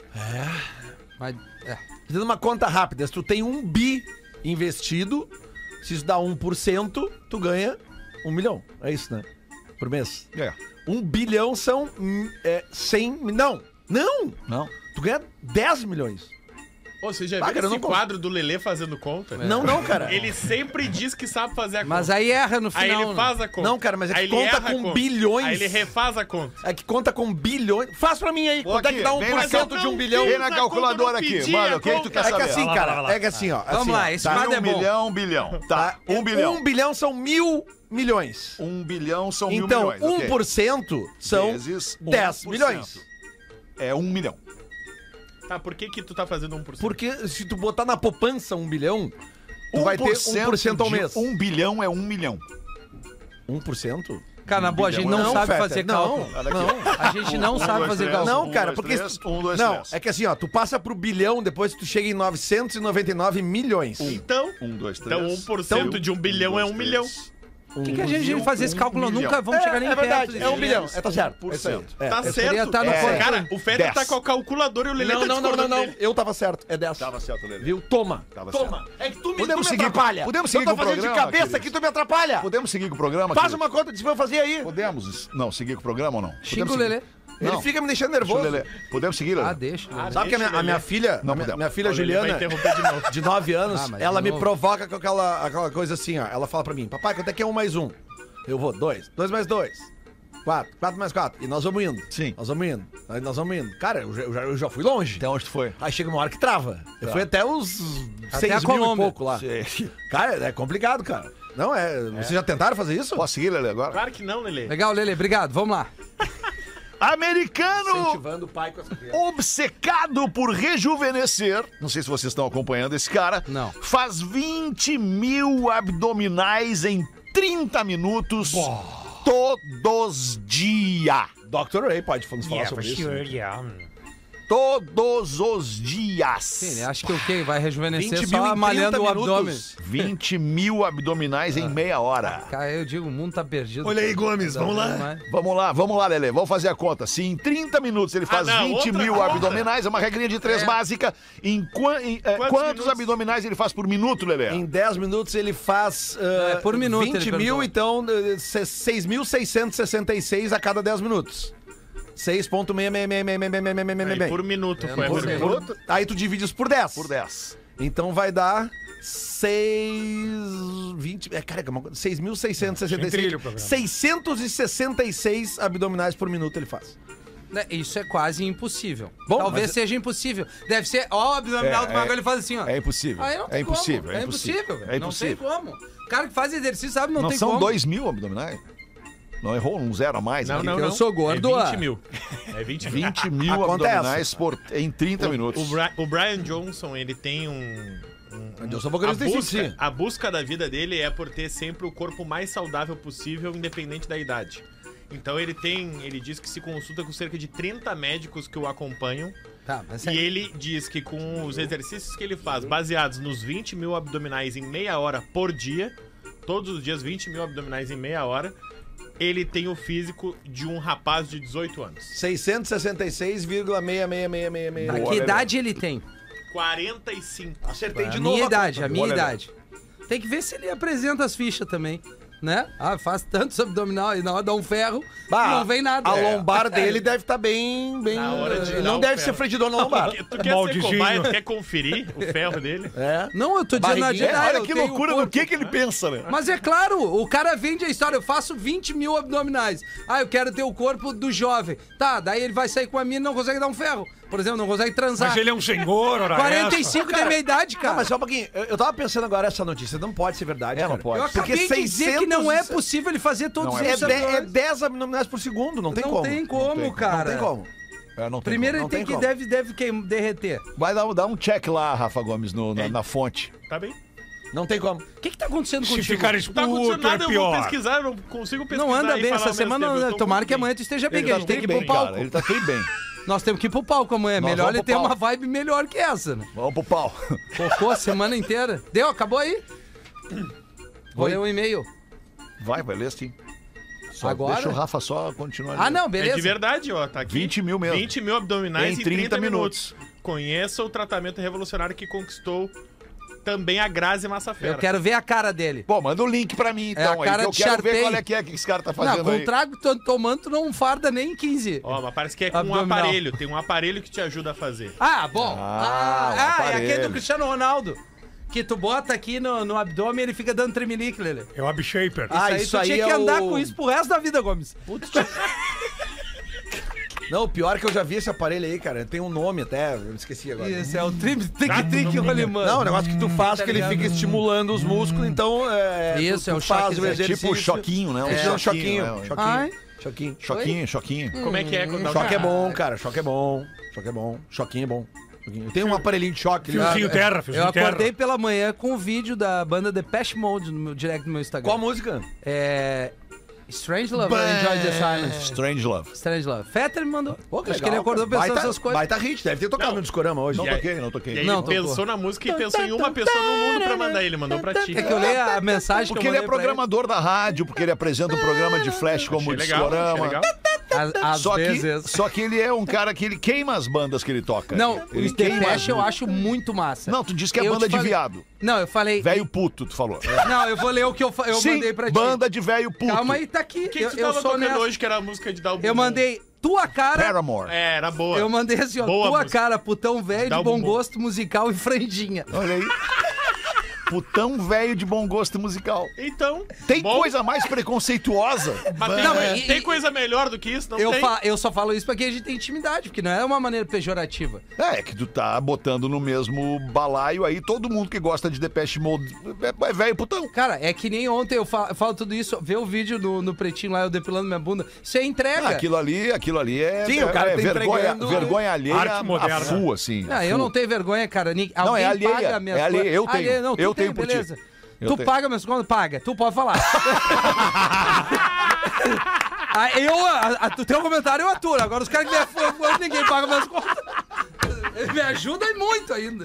Mas, é. Fazendo uma conta rápida, se tu tem um bi investido, se isso dá um por cento, tu ganha um milhão. É isso, né? Por mês. É. Um bilhão são hum, é, cem... Não! Não! Não? Tu ganha dez milhões. Ô, você já Ah, viu cara, eu esse não quadro do Lelê fazendo conta? Não, não, cara. Ele sempre diz que sabe fazer a Mas conta. aí erra no final. Aí ele né? faz a conta. Não, cara, mas é que Aí ele conta erra a com conta. bilhões. Aí ele refaz a conta. É que conta com bilhões. Faz pra mim aí. Vou Quanto é aqui, que dá um vem por na cento cal- de um não bilhão? fiz Vem na a calculadora conta, não aqui. pedi Mano, a quem tu quer conta. É que saber? assim, lá, cara. lá, lá. É que assim, ó. Vamos assim, lá, ó, esse tá? quadro é Um bom. bilhão, um bilhão. Tá, um bilhão. Um bilhão são mil milhões. Um bilhão são mil Então, milhões. ok. um por cento são Vezes um dez por milhões. cento. É um milhão. Tá, por que que tu tá fazendo um por cento? Porque se tu botar na poupança um bilhão, tu Um vai ter um por cento ao de mês. Um bilhão é um milhão. um por cento? Cara, na boa, a gente não, Não, sabe Feta, fazer não. cálculo. Olha aqui. Não. A gente não Um, sabe dois, fazer três. cálculo. Não, Um, cara, dois, porque... três, se tu- um, dois, não, três. é que assim, ó, tu passa pro bilhão, depois tu chega em novecentos e noventa e nove milhões. Então, Um, dois, três. então um por cento de um bilhão é um milhão. O que, que a gente vai fazer esse um cálculo? milhão. Nunca vamos chegar nem é perto verdade, disso. é um bilhão. É, tá certo. É isso aí. É. Tá eu certo. queria estar no É. controle. Cara, o Feder Dez. tá com a calculadora e o Lelê Não, tá não, não, não, discordando não. dele. Eu tava certo. É dez. Tava certo, Lelê. Viu? Toma. Tava Toma. certo. É que tu me, Podemos tu me seguir- atrapalha. podemos seguir Eu tô com o fazendo de programa, cabeça queridos? aqui, tu me atrapalha. Podemos seguir com o programa, Faz querido? uma conta de pra eu fazer aí. Podemos? Não, seguir com o programa ou não? Xinga Podemos o seguir? Lelê. Ele Não. fica me deixando Deixa o nervoso. Lelê. Podemos seguir, Lelê? Ah, deixa. Ah, Sabe que a minha, a minha filha, Não a minha, podemos. minha filha O Lelê Juliana, vai interromper de novo. de nove anos, Ah, mas ela de me novo. provoca com aquela, aquela coisa assim, ó. Ela fala pra mim, papai, quanto é que é um mais um? Eu vou, dois. Dois mais dois. Quatro. Quatro mais quatro. E nós vamos indo. Sim. Nós vamos indo. Aí nós vamos indo. Cara, eu já, eu já, eu já fui longe. Até onde tu foi? Aí chega uma hora que trava. Eu fui até os Até seis a mil e Colômbia. pouco lá. Cara, é complicado, cara. Não, é... Vocês já tentaram fazer isso? Posso seguir, Lelê, agora? Claro que não, Lelê. Legal, Lelê, obrigado. Vamos lá. Americano Incentivando o pai com essa criança. obcecado por rejuvenescer. Não sei se vocês estão acompanhando esse cara. Não. Faz vinte mil abdominais em trinta minutos todos dia. doutor Ray pode nos falar Yeah, sobre for isso. sure, yeah. todos os dias. Sim, acho que o quê? Vai rejuvenescer vinte mil só em malhando o trinta abdômen. minutos. vinte mil abdominais em meia hora. Cara, eu digo, o mundo tá perdido. Olha aí, Gomes, vamos lá. Vamos lá, vamos lá, Lelê. Vamos fazer a conta. Se em trinta minutos ele faz Ah, não, vinte outra mil conta. abdominais, é uma regrinha de três básica. Em, qua- em, eh, Quantos quantos minutos? abdominais ele faz por minuto, Lelê? Em dez minutos ele faz uh, É, por minuto vinte ele mil, perguntou. então uh, se- seis mil seiscentos e sessenta e seis a cada dez minutos. seis vírgula seis seis seis seis seis seis seis seis Aí, seis por minuto Eu foi a não sei. pergunta. Por- Aí tu divide isso por dez. Por dez. Então vai dar seis... vinte... É, cara, seis mil seiscentos e sessenta e Sem trilho seis. o programa. seiscentos e sessenta e seis abdominais por minuto ele faz. Né, Isso é quase impossível. Bom, Talvez mas- seja impossível. Deve ser, ó, o abdominal É, do Magro, é- ele faz assim, ó. É impossível. Aí não tem é impossível. como. É É impossível. impossível. velho. É impossível. Não tem como. O cara que faz exercício sabe, não, Não tem são como. dois mil abdominais? Não errou um zero a mais? Não, aqui? não, eu não. sou gordo, É ó. vinte mil. É vinte mil. vinte mil Acontece. abdominais por, em trinta minutos. O, Bri- o Brian Johnson, ele tem um... um- Eu sou a, vocalista de busca, C C. a busca da vida dele é por ter sempre o corpo mais saudável possível, independente da idade. Então ele tem, ele diz que se consulta com cerca de trinta médicos que o acompanham. Tá, mas E ele diz que com os exercícios que ele faz, baseados nos vinte mil abdominais em meia hora por dia, todos os dias vinte mil abdominais em meia hora, ele tem o físico de um rapaz de dezoito anos. seiscentos e sessenta e seis vírgula seis seis seis seis seis Tá, seis. que idade ele tem? quarenta e cinco. Acertei de a novo. minha a idade, conta. a minha Olha, idade. Tem que ver se ele apresenta as fichas também, né? Ah, faz tantos abdominal e na hora dá um ferro, Bah, não vem nada. A É. lombar dele deve estar bem, bem. Na hora de Ele dar não o deve ferro. ser fredidor na lombar. Tu quer Baldezinho. ser cobaia, tu quer conferir o ferro dele? É. Não, eu tô dizendo na Barriguinha, geral. Olha eu que tenho loucura corpo. do que, que ele pensa, né? Mas é claro, o cara vende a história. Eu faço vinte mil abdominais. Ah, eu quero ter o corpo do jovem. Tá, daí ele vai sair com a mina e não consegue dar um ferro. Por exemplo, não consegue transar. Mas ele é um senhor, ora quarenta e essa. cinco da minha idade, cara. Não, mas só um pouquinho. Eu, eu tava pensando agora, essa notícia não pode ser verdade. É, não cara. pode. eu acabei de dizer que não é possível ele fazer todos Não é esses É, de- é abdominais. dez abdominais por segundo, não tem Não como. tem como, Não tem- cara. Não tem como. É, não tem Primeiro como. ele tem, tem que como. deve, deve queim- derreter. Vai dar, dar um check lá, Rafa Gomes, no- na, na fonte. Tá bem? Não tem como. O que que tá acontecendo Se contigo? ficar Não tá acontecendo esputo, é nada, eu vou pior. pesquisar, eu não consigo pesquisar. Não anda e bem falar essa ao mesmo semana. tempo, eu tô Tomara muito que amanhã bem. tu esteja bem, Ele que a tá gente tem que ir bem, pro palco. cara, ele tá tudo bem. Nós temos que ir pro palco amanhã. Nós Melhor vamos ele pro ter uma palco. vibe melhor que essa, né? Vamos pro pau. Focou a semana inteira. Deu? Acabou aí? Vou ler um e-mail. Vai, vai ler sim. Só Agora? Deixa o Rafa só continuar. Ah, lendo. não, É beleza. de verdade, ó, tá aqui. vinte mil mesmo. vinte mil abdominais Em em trinta, trinta minutos. Conheça o tratamento revolucionário que conquistou também a Grazi Massafera. Eu quero ver a cara dele. Pô, manda o link pra mim, É a então. aí, cara que eu de quero Sharpay. ver qual é que é que esse cara tá Não, fazendo com aí. o trago tô tomando, tu não farda nem quinze. Ó, mas parece que é com um Abdominal. aparelho. Tem um aparelho que te ajuda a fazer. Ah, bom. Ah, Ah, um ah, é aparelho. aquele do Cristiano Ronaldo. Que tu bota aqui no, no abdômen e ele fica dando tremelique, Lele. É o abshaper. Ah, isso isso aí tu aí tinha que é andar o- com isso pro resto da vida, Gomes. Não, o pior é que eu já vi esse aparelho aí, cara. Tem um nome até, eu esqueci agora. Isso, é o trick-trick rolimã. Não, o negócio que tu faz Tá que ele ligado? fica estimulando os músculos, então é. Isso, tu, é o tu faz choque, o é exercício. Tipo choquinho, né? Um É, um choquinho. né? Choquinho. Ai. Choquinho. Choquinho, choquinho. Como é que é quando dá o Choque é choque? bom, cara. Choque é bom. Choque é bom. Choquinho é bom. Choquinho. Tem um aparelhinho de choque. ele- Fiozinho terra, fiozinho Eu terra. acordei pela manhã com um vídeo da banda Depeche Mode no meu direct do meu Instagram. Qual música? É. Strange Love, or Enjoy the Silence. Strange Love. Strange Love. Fetter me mandou. Pô, que Acho que legal, ele acordou cara. pensando baita, essas coisas. Baita hit. Deve ter tocado Não. no discorama hoje. Não E aí- toquei, não toquei. E aí Não, ele tocou. pensou na música e pensou em uma pessoa no mundo pra mandar ele. Mandou pra ti. É que eu leio a mensagem Porque que eu ele é mandei pra programador da rádio, porque ele apresenta um programa de flash como o Achei legal, achei Discorama. legal. Às, às Só que, vezes. só que ele é um cara que ele queima as bandas que ele toca. Não, ele o Depeche as- eu acho muito massa. Não, tu disse que é Eu banda te de falei- viado. Não, eu falei. Velho puto, tu falou. Não, eu vou ler o que eu, fa- eu Sim, mandei pra ti. banda de velho puto. Calma aí, tá aqui. O que, que eu tu eu tava sou tocando honesto. hoje que era a música de dar o Eu mandei tua cara. Paramore. É, era boa. Eu mandei assim, ó. Boa tua música. cara, putão velho Dá de o bom bumbum. gosto musical e franjinha. Olha aí. Putão velho de bom gosto musical. Então. Tem bom, coisa mais preconceituosa? Mas tem, Não, é, e- tem e- coisa melhor do que isso? Não Eu, tem. fa- eu só falo isso porque a gente tem intimidade, porque não é uma maneira pejorativa. É, é que tu tá botando no mesmo balaio aí todo mundo que gosta de Depeche Mode é, é velho putão. Cara, é que nem ontem eu fa- eu falo tudo isso, vê o vídeo no, no pretinho lá, eu depilando minha bunda. Isso é entrega. Ah, aquilo ali, aquilo ali é, Sim, o é- cara é tá vergonha, entregando vergonha alheia arte a, moderna. a full, assim. Não, eu não tenho vergonha, cara. Ni- Não, Alguém é alheia, paga minhas é alheia, coisas. eu tenho, Alheia, não, tu eu tem, tenho por ti. beleza. Eu tu tenho. paga minhas contas? Paga. Tu pode falar. Ah, eu, a, a, o teu comentário eu aturo. Agora os caras que me afundam, ninguém paga minhas contas. Me ajuda muito ainda.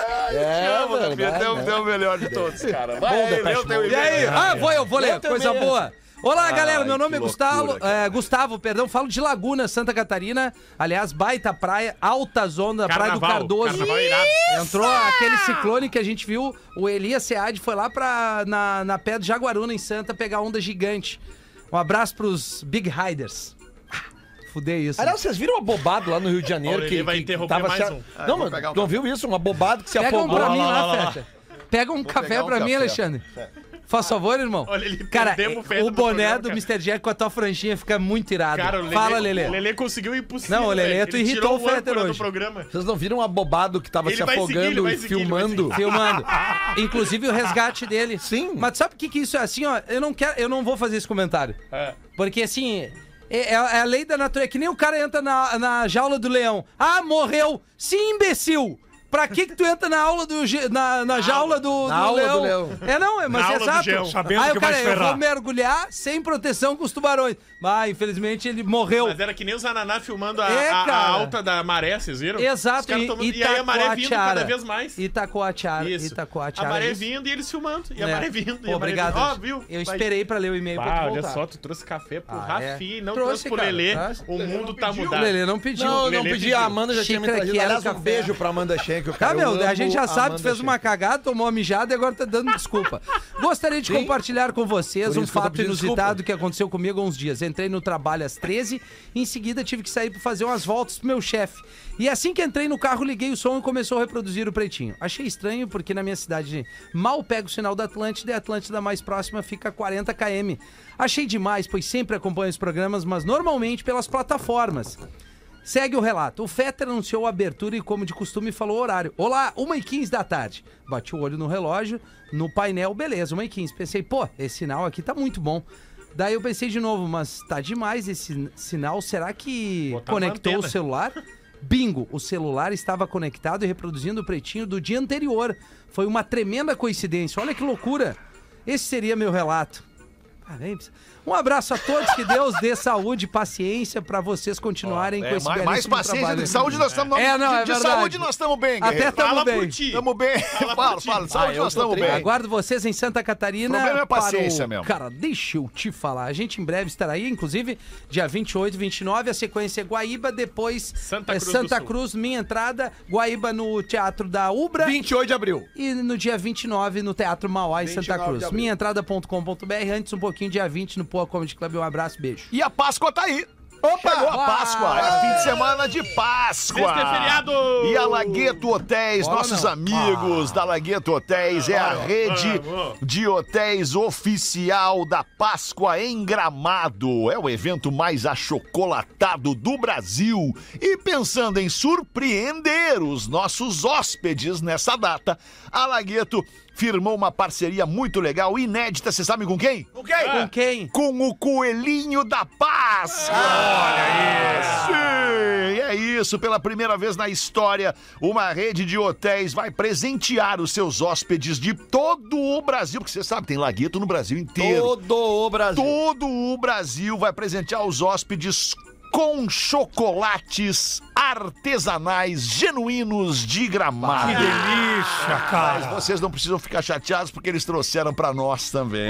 É, Deu, verdade, deu o melhor de todos, cara. Vai Bom, aí, Depeche lê o teu Mode. E aí? Ah, vou, eu vou ler. Eu Coisa também. boa. Olá, galera. Meu Ai, nome é que Gustavo, loucura, é, Gustavo, perdão. Falo de Laguna, Santa Catarina. Aliás, baita praia, alta zona, praia do Cardoso. Carnaval irado. Entrou aquele ciclone que a gente viu. O Elias Sead foi lá pra, na, na pé do Jaguaruna, em Santa, pegar onda gigante. Um abraço pros Big Riders. Ah, Fudei isso. Aliás, vocês viram uma bobada lá no Rio de Janeiro Olha, que, ele vai que interromper tava mais se... um. Ah, Não, vou mas pegar um não viu isso? Uma bobada que se Pega um afogou. pra mim lá, lá, lá, lá, lá. Feta. Pega um café pegar um pra mim, café. Alexandre. Faz favor, irmão. Olha, ele Cara, perdemos o é, Feta o do boné programa, do cara. mister Jack com a tua franchinha fica muito irado. Cara, o Lelê, Fala, Lelê. O Lelê conseguiu o impossível. Não, o Lelê, velho. tu Ele irritou tirou o Fetter âncora hoje. do programa. Vocês não viram um abobado que tava Ele se vai seguir, ele afogando vai e seguir, ele vai filmando? seguir. Filmando. Inclusive o resgate dele. Sim. Mas sabe o que que isso é assim, ó? Eu não quero, eu não vou fazer esse comentário. É. Porque assim, é, é a lei da natureza. É que nem o cara entra na, na jaula do leão. Ah, morreu. Sim, imbecil. Pra que que tu entra na aula do ge- na, na jaula do, Na do aula leão? do leão. É não, é, mas Na é aula do exato. gel. Sabendo Aí que o vai cara, te eu ferrar. vou mergulhar sem proteção com os tubarões. Mas infelizmente ele morreu. Mas era que nem os Ananá filmando a, É, a- a cara. alta da maré, vocês viram? Os Exato, caras e, tomando- e, e aí a maré tacou vindo tiara. cada vez mais. E tacou a tiara. Isso. E tacou a A tiara. maré Isso. vindo e eles filmando. E a É. maré vindo. Pô, e a maré obrigado. vindo. Ó, viu? Eu Vai- esperei pra ler o e-mail pra Ah, tu olha voltar. só, tu trouxe café pro Ah, é. Rafi, não Trouxe, trouxe pro cara, Lelê. trouxe. O mundo tá O mudado. Lelê não pediu. Não, não Lelê pedi. pediu. A Amanda já tinha me Xícara trazido. que era Aliás, o um café. beijo pra Amanda Schenck. Tá, cara. meu, Eu a gente já amo sabe, tu Amanda fez uma Schenck. cagada, tomou uma mijada e agora tá dando desculpa. Gostaria de Sim. compartilhar com vocês Por um isso que eu tô fato pedindo inusitado desculpa. que aconteceu comigo há uns dias. Entrei no trabalho às treze, em seguida tive que sair pra fazer umas voltas pro meu chefe. E assim que entrei no carro, liguei o som e começou a reproduzir o Pretinho. Achei estranho porque na minha cidade mal pega o sinal da Atlântida e a Atlântida mais próxima fica a quarenta quilômetros. Achei demais, pois sempre acompanho os programas, mas normalmente pelas plataformas. Segue o relato. O Fetter anunciou a abertura e, como de costume, falou o horário. Olá, uma e quinze da tarde. Bati o olho no relógio, no painel, beleza, uma e quinze. Pensei, pô, esse sinal aqui tá muito bom. Daí eu pensei de novo, mas tá demais esse sinal. Será que Botar conectou uma o antena. celular? Bingo, o celular estava conectado e reproduzindo o Pretinho do dia anterior. Foi uma tremenda coincidência. Olha que loucura. Esse seria meu relato. Parabéns. Um abraço a todos, que Deus dê saúde e paciência pra vocês continuarem com É, esse mais, mais belíssimo paciência trabalho. de saúde nós estamos É, não, de, é de verdade. saúde nós estamos bem, Até guerreiro. tamo Fala bem. por ti. Tamo bem. Fala, fala, de saúde Ah, eu nós tô estamos bem. treinado. Aguardo vocês em Santa Catarina. O problema é para paciência o- mesmo. Cara, deixa eu te falar. A gente em breve estará aí, inclusive, dia vinte e oito, vinte e nove, a sequência é Guaíba, depois Santa é Cruz do Santa Sul. Cruz, minha entrada, Guaíba no Teatro da Ubra. vinte e oito de abril. E no dia vinte e nove no Teatro Mauá em vinte e Santa nove de Cruz. abril. minha entrada ponto com ponto b r. Antes um pouquinho, dia vinte no Poa Comedy Club. Um abraço, beijo. E a Páscoa tá aí. Chegou a Páscoa, é fim de semana de Páscoa. Sexta é feriado. E a Lagueto Hotéis, Bora, nossos não. amigos da Lagueto Hotéis, é a rede vamos. de hotéis oficial da Páscoa em Gramado. É o evento mais achocolatado do Brasil. E pensando em surpreender os nossos hóspedes nessa data, a Lagueto firmou uma parceria muito legal, inédita, você sabe com quem? Com quem? Com quem? Com o Coelhinho da Páscoa! Olha isso! Sim, é isso. Pela primeira vez na história, uma rede de hotéis vai presentear os seus hóspedes de todo o Brasil, porque você sabe, tem Lagueto no Brasil inteiro. Todo o Brasil. Todo o Brasil vai presentear os hóspedes com chocolates artesanais genuínos de Gramado. Que delícia, Mas cara. vocês não precisam ficar chateados porque eles trouxeram pra nós também.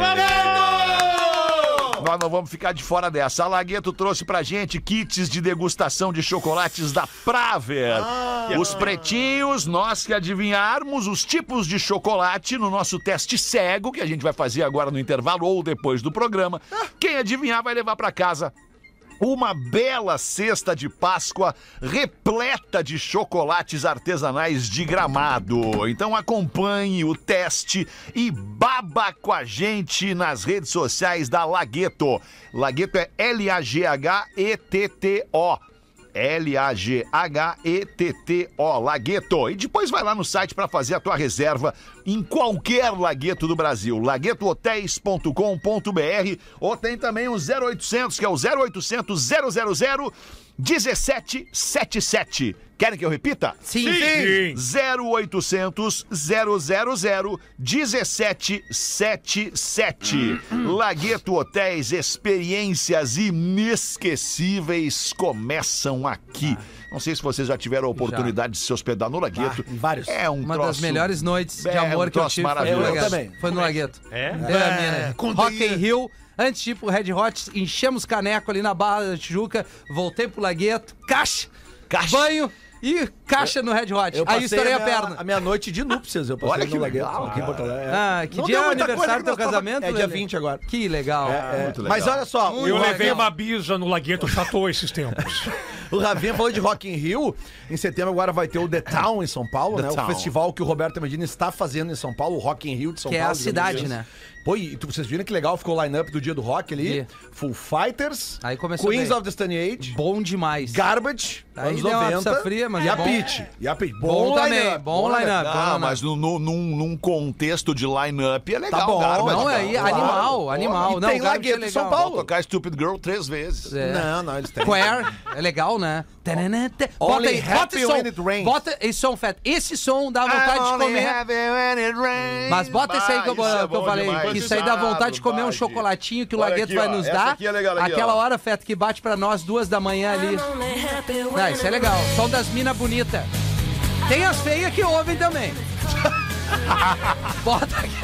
Nós não vamos ficar de fora dessa. A Lagueto trouxe pra gente kits de degustação de chocolates da Praver. Os pretinhos, nós que adivinharmos os tipos de chocolate no nosso teste cego, que a gente vai fazer agora no intervalo ou depois do programa. Quem adivinhar vai levar pra casa uma bela cesta de Páscoa repleta de chocolates artesanais de Gramado. Então acompanhe o teste e baba com a gente nas redes sociais da Lagueto. Lagueto é L A G H E T T O. L A G H E T T O, Lagueto. E depois vai lá no site para fazer a tua reserva em qualquer Lagueto do Brasil, lagueto hotéis ponto com ponto b r, ou tem também o zero oitocentos, que é o zero oitocentos, zero zero zero, dezessete setenta e sete. Querem que eu repita? Sim. Sim. zero oitocentos, zero zero zero, dezessete setenta e sete. Lagueto Hotéis, experiências inesquecíveis começam aqui. Não sei se vocês já tiveram a oportunidade já. de se hospedar no Lagueto. Ah, em vários. É um Uma troço... das melhores noites de é, amor um que eu troço tive foi no maravilhoso. Lagueto. Eu também. Foi no Lagueto. É? É, Rock in Rio. Antes de ir pro Red Hot, enchemos caneco ali na Barra da Tijuca, voltei pro Lagueto, caixa, Caixa. banho e caixa no Red Hot. Eu Aí passei estourei a a minha, perna. a minha noite de núpcias, eu passei Olha no que Lagueto, legal, aqui em Porto Alegre. É. Ah, que Não dia é deu o muita aniversário do coisa teu que nós tava- casamento, É dia Lelê? vinte agora. Que legal. É, Muito legal. mas olha só, Muito o, Eu legal. levei uma bisa no Lagueto Chateau esses tempos. o Rafinha falou de Rock in Rio. Em setembro agora vai ter o The Town em São Paulo, The né? Town. O festival que o Roberto Medina está fazendo em São Paulo, o Rock in Rio de São Que é Paulo. a cidade, digamos né? assim. Pô, e tu, vocês viram que legal ficou o line-up do dia do rock ali? Vi. Full Fighters, Aí começou Queens bem. of the Stone Age, Bom demais. Garbage, Aí anos deu uma noventa, pizza fria, mas e a bom. Pitty. E a Pitty. Bom também, line-up, bom line-up. line-up. Ah, Não, mas no, no- num, num contexto de line-up é legal. Tá bom, cara, mas Não, tá é bom. animal, animal. E Não, tem o Garbage é Lagueto em São legal. Paulo. Vou tocar Stupid Girl três vezes. É. Não, não, eles têm. Queer, é legal, né? Tananata. Bota Only aí, bota happy esse som. when it rains. Bota esse som, Feta. Esse som dá vontade de comer. Mas bota esse aí que eu, Ah, isso é que eu bom falei. demais. que isso aí dá vontade de comer um Vai, chocolatinho que o Olha Lagueto aqui, vai ó. nos Essa dar. aqui é legal, aqui, Aquela ó. hora, Feta, que bate pra nós duas da manhã ali. Não, isso é legal. Som das minas bonitas. Tem as feias que ouvem também. Bota aqui.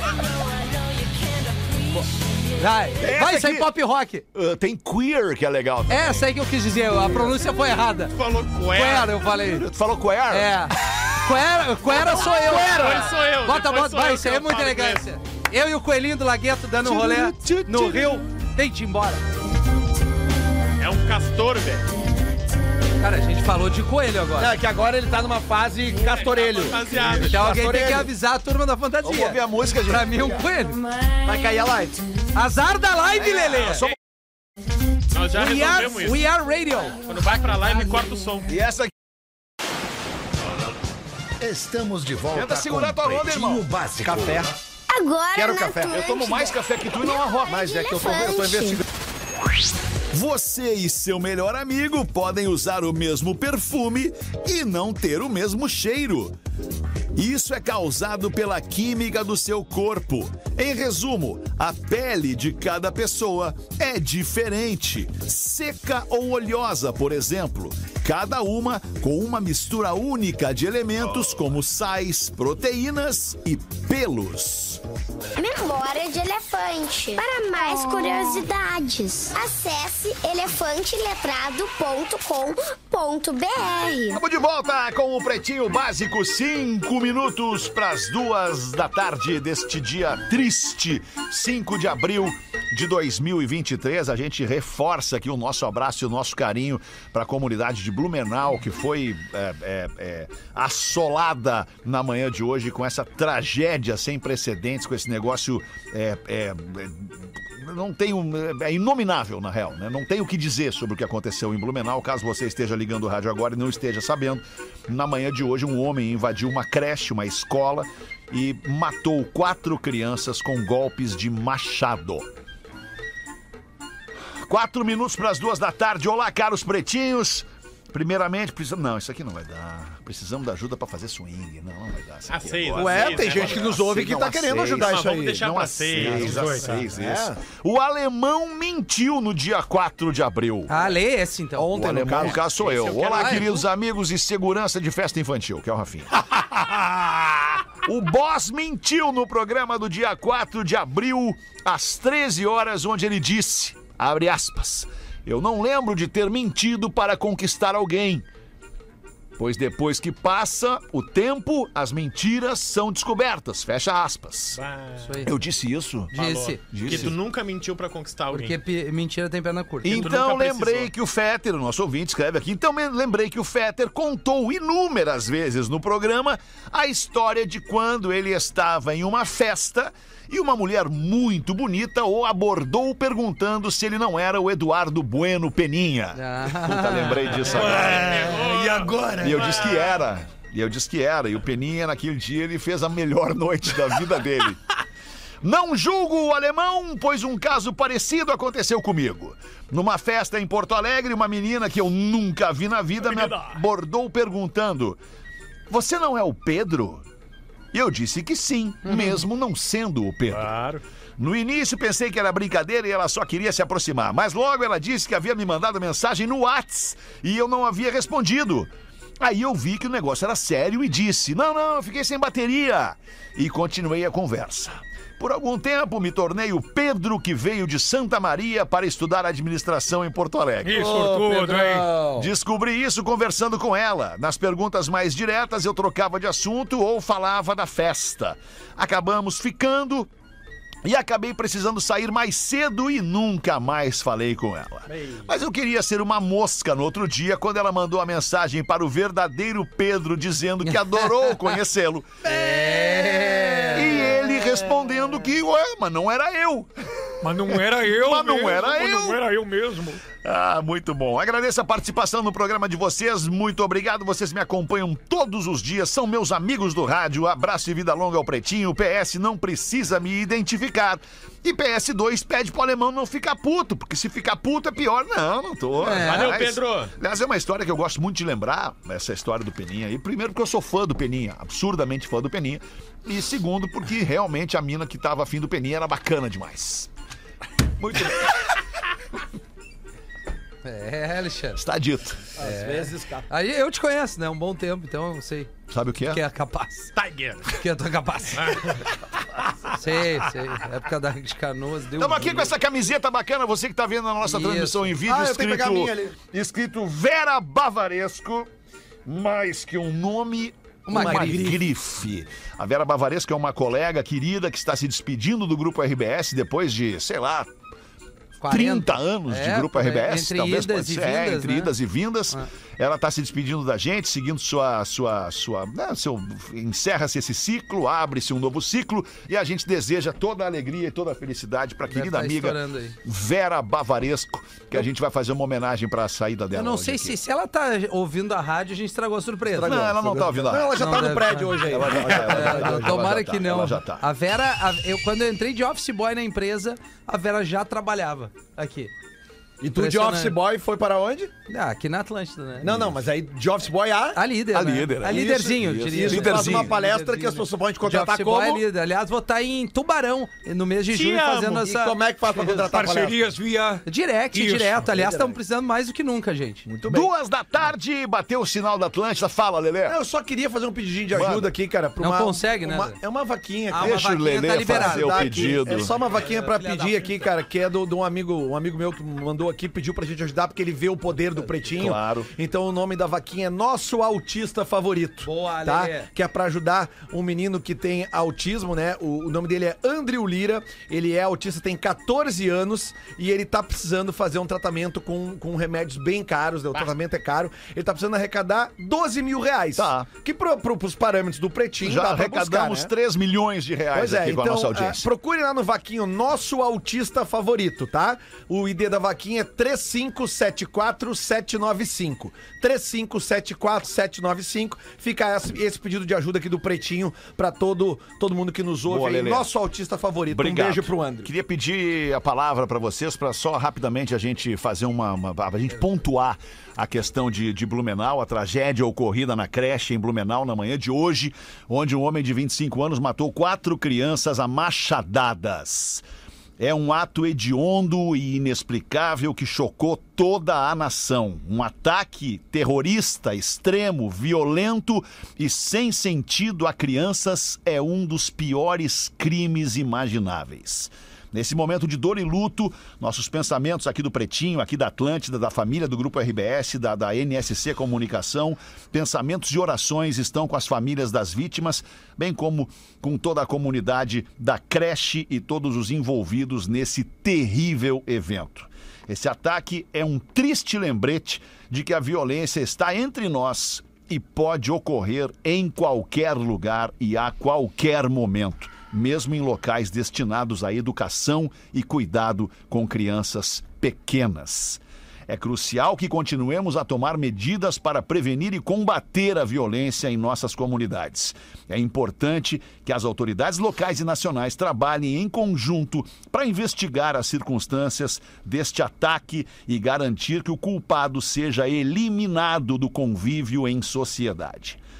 Vai, Essa vai, isso aí aqui- pop rock. Uh, tem Queer, que é legal. É essa aí que eu quis dizer, a pronúncia foi errada. Falou Queer, queer. eu falei. Tu falou Queer? É. Queer, Queer sou eu. Foi, sou eu. Bota, Depois bota, sou vai, eu isso que aí é eu muita falo elegância. Eu e o Coelhinho do Lagueto dando um rolê no Rio. Tem de ir embora. É um castor, velho. Cara, a gente falou de coelho agora. Não, é que agora ele tá numa fase castorelho. Rapaziada. Então alguém tem que Castorelho. avisar a turma da fantasia. Vamos ouvir a música, gente. Pra mim, um coelho. Vai cair a live. Azar da live, Lelê. Nós já We are, resolvemos isso. we are radio. Quando vai pra live, corta o som. E essa aqui. Estamos de volta Tenta segurar com tua onda, Pretinho irmão. Básico. Café. Agora Quero na café. Atlântida, Eu tomo mais café que tu e não arroz. Mas é que eu tô, eu tô investigando. Você e seu melhor amigo podem usar o mesmo perfume e não ter o mesmo cheiro. Isso é causado pela química do seu corpo. Em resumo, a pele de cada pessoa é diferente. Seca ou oleosa, por exemplo. Cada uma com uma mistura única de elementos como sais, proteínas e pelos. Memória de elefante. Para mais curiosidades, acesse elefante letrado ponto com ponto b r. Estamos de volta com o Pretinho Básico, cinco minutos para as duas da tarde deste dia triste, cinco de abril de dois mil e vinte e três. A gente reforça aqui o nosso abraço e o nosso carinho para a comunidade de Blumenau, que foi é, é, é, assolada na manhã de hoje com essa tragédia sem precedentes, com esse negócio é, é, é, não tem um, é inominável, na real, né? Não tem o que dizer sobre o que aconteceu em Blumenau. Caso você esteja ligando o rádio agora e não esteja sabendo, na manhã de hoje um homem invadiu uma creche, uma escola, e matou quatro crianças com golpes de machado. Quatro minutos para as duas da tarde. Olá, caros pretinhos. Primeiramente, precisamos... Não, isso aqui não vai dar. Precisamos da ajuda pra fazer swing. Não, não vai dar. Isso A aqui seis, agora. a Ué, seis, tem né? gente que nos ouve que Não, tá a querendo seis. ajudar Mas isso vamos aí. deixar Não pra a seis, seis, a dezoito, seis, é. isso. O alemão mentiu no dia quatro de abril. Ah, lê esse então. O alemão, no caso, sou eu. Esse eu quero Olá, lá, queridos amigos e segurança de festa infantil, que é o Rafinha. O boss mentiu no programa do dia quatro de abril, às treze horas, onde ele disse, abre aspas, eu não lembro de ter mentido para conquistar alguém. Pois depois que passa o tempo, as mentiras são descobertas. Fecha aspas. Bah, Isso aí. Eu disse isso? Disse. Que tu nunca mentiu pra conquistar alguém. Porque pi- mentira tem perna curta. Então nunca lembrei precisou. que o Fetter, o nosso ouvinte escreve aqui, então me- lembrei que o Fetter contou inúmeras vezes no programa a história de quando ele estava em uma festa e uma mulher muito bonita o abordou perguntando se ele não era o Eduardo Bueno Peninha. Ah. Puta, lembrei disso agora. E agora? E eu disse que era. E eu disse que era. E o Peninha, naquele dia, ele fez a melhor noite da vida dele. Não julgo o alemão, pois um caso parecido aconteceu comigo. Numa festa em Porto Alegre, uma menina que eu nunca vi na vida me abordou perguntando: você não é o Pedro? E eu disse que sim, uhum. mesmo não sendo o Pedro. Claro. No início pensei que era brincadeira e ela só queria se aproximar, mas logo ela disse que havia me mandado mensagem no Whats e eu não havia respondido. Aí eu vi que o negócio era sério e disse, não, não, eu fiquei sem bateria. E continuei a conversa. Por algum tempo me tornei o Pedro que veio de Santa Maria para estudar administração em Porto Alegre. Isso, oh, tudo, hein? Descobri isso conversando com ela. Nas perguntas mais diretas eu trocava de assunto ou falava da festa. Acabamos ficando e acabei precisando sair mais cedo e nunca mais falei com ela. Mas eu queria ser uma mosca no outro dia quando ela mandou a mensagem para o verdadeiro Pedro dizendo que adorou conhecê-lo. É... E ele respondendo que, ué, mas não era eu. Mas não era eu Mas mesmo. não era mas eu. Não era eu mesmo. Ah, muito bom. Agradeço a participação no programa de vocês. Muito obrigado. Vocês me acompanham todos os dias. São meus amigos do rádio. Abraço e vida longa ao Pretinho. P S não precisa me identificar. E P S dois pede pro alemão não ficar puto, porque se ficar puto é pior. Não, não tô. É. Valeu, Pedro. Aliás, é uma história que eu gosto muito de lembrar, essa história do Peninha aí. Primeiro porque eu sou fã do Peninha, absurdamente fã do Peninha. E segundo porque realmente a mina que tava afim do Peninha era bacana demais. Muito bem. É, Alexandre. Está dito. Às é. vezes, cara. Aí eu te conheço, né? Um bom tempo, então eu sei. Sabe o que é? Que é capaz. Tiger. Que eu tô capaz. sei, sei. Época da de Canoas. Deu Estamos aqui com essa camiseta bacana, você que tá vendo a nossa Isso. transmissão em vídeo, ah, escrito, escrito Vera Bavaresco, mais que um nome... Uma, uma grife. grife. A Vera Bavaresco é uma colega querida que está se despedindo do Grupo R B S depois de, sei lá, quarenta trinta anos é, de Grupo R B S, entre talvez idas pode e ser, vindas, é, entre né? idas e vindas. Ah. Ela está se despedindo da gente, seguindo sua, sua, sua, né, seu, encerra-se esse ciclo, abre-se um novo ciclo e a gente deseja toda a alegria e toda a felicidade para a querida tá amiga Vera Bavaresco, que a gente vai fazer uma homenagem para a saída dela. Eu não sei se, se ela tá ouvindo a rádio, a gente estragou a surpresa. Estragou, não, ela não tá ouvindo a rádio. Não, ela já não tá no deve, prédio hoje aí. Ela já, ela já, ela já, é, tomara que tá, não. Ela já tá. A Vera, a, eu, quando eu entrei de office boy na empresa, a Vera já trabalhava aqui. E tu de office boy foi para onde? Ah, aqui na Atlântida, né? Não, não, mas aí de office boy a... A líder, A né? líder. A líderzinho, isso, diria. Isso, líderzinho. faz uma palestra que as pessoas podem te contratar de como... boy é líder. Aliás, vou estar em Tubarão, no mês de Te junho, amo. fazendo essa... E como é que faz pra contratar Parcerias via... Direct, Isso. direto. Aliás, estamos precisando mais do que nunca, gente. Muito bem. Duas da tarde, bateu o sinal da Atlântida. Fala, Lelé. Eu só queria fazer um pedidinho de ajuda Manda. aqui, cara. Pra Não uma, consegue, né? uma- É uma vaquinha, Ah, cara. uma Deixa o vaquinha Lelê tá liberada. fazer o Tá aqui. pedido. É só uma vaquinha pra Filha da pedir aqui, puta. cara, que é do, de um amigo, um amigo meu que mandou aqui, pediu pra gente ajudar, porque ele vê o poder do Pretinho. Claro. Então o nome da vaquinha é Nosso Autista Favorito. Boa, tá? Lelê. Que é pra ajudar um menino que tem autismo, né? O, o nome dele é Andrew Lira. Ele é autista, tem catorze anos e ele tá precisando fazer um tratamento com, com remédios bem caros, né? O tratamento é caro. Ele tá precisando arrecadar doze mil reais. Tá. Que pro, pro, pros parâmetros do Pretinho Já dá pra arrecadamos buscar, né? três milhões de reais Pois é, aqui com então a nossa ah, audiência. procure lá no Vaquinho Nosso Autista Favorito, tá? O I D da Vaquinha é três cinco sete quatro sete nove cinco. três cinco sete quatro sete nove cinco. Fica esse, esse pedido de ajuda aqui do Pretinho pra todo, todo mundo que nos ouve. Boa, aí. Lelê. Nosso autista favorito. Obrigado. Um beijo pro André. Queria pedir a palavra para vocês para só rapidamente a gente fazer uma, uma a gente pontuar a questão de, de Blumenau, a tragédia ocorrida na creche em Blumenau na manhã de hoje, onde um homem de vinte e cinco anos matou quatro crianças a machadadas. É um ato hediondo e inexplicável que chocou toda a nação. Um ataque terrorista, extremo, violento e sem sentido a crianças é um dos piores crimes imagináveis. Nesse momento de dor e luto, nossos pensamentos aqui do Pretinho, aqui da Atlântida, da família do Grupo R B S, da, da N S C Comunicação, pensamentos e orações estão com as famílias das vítimas, bem como com toda a comunidade da creche e todos os envolvidos nesse terrível evento. Esse ataque é um triste lembrete de que a violência está entre nós e pode ocorrer em qualquer lugar e a qualquer momento, mesmo em locais destinados à educação e cuidado com crianças pequenas. É crucial que continuemos a tomar medidas para prevenir e combater a violência em nossas comunidades. É importante que as autoridades locais e nacionais trabalhem em conjunto para investigar as circunstâncias deste ataque e garantir que o culpado seja eliminado do convívio em sociedade.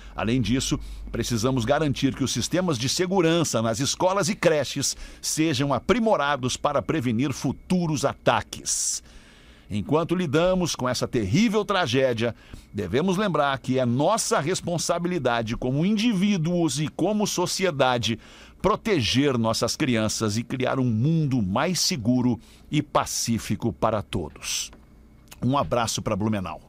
Além disso, precisamos garantir que os sistemas de segurança nas escolas e creches sejam aprimorados para prevenir futuros ataques. Enquanto lidamos com essa terrível tragédia, devemos lembrar que é nossa responsabilidade como indivíduos e como sociedade proteger nossas crianças e criar um mundo mais seguro e pacífico para todos. Um abraço para Blumenau.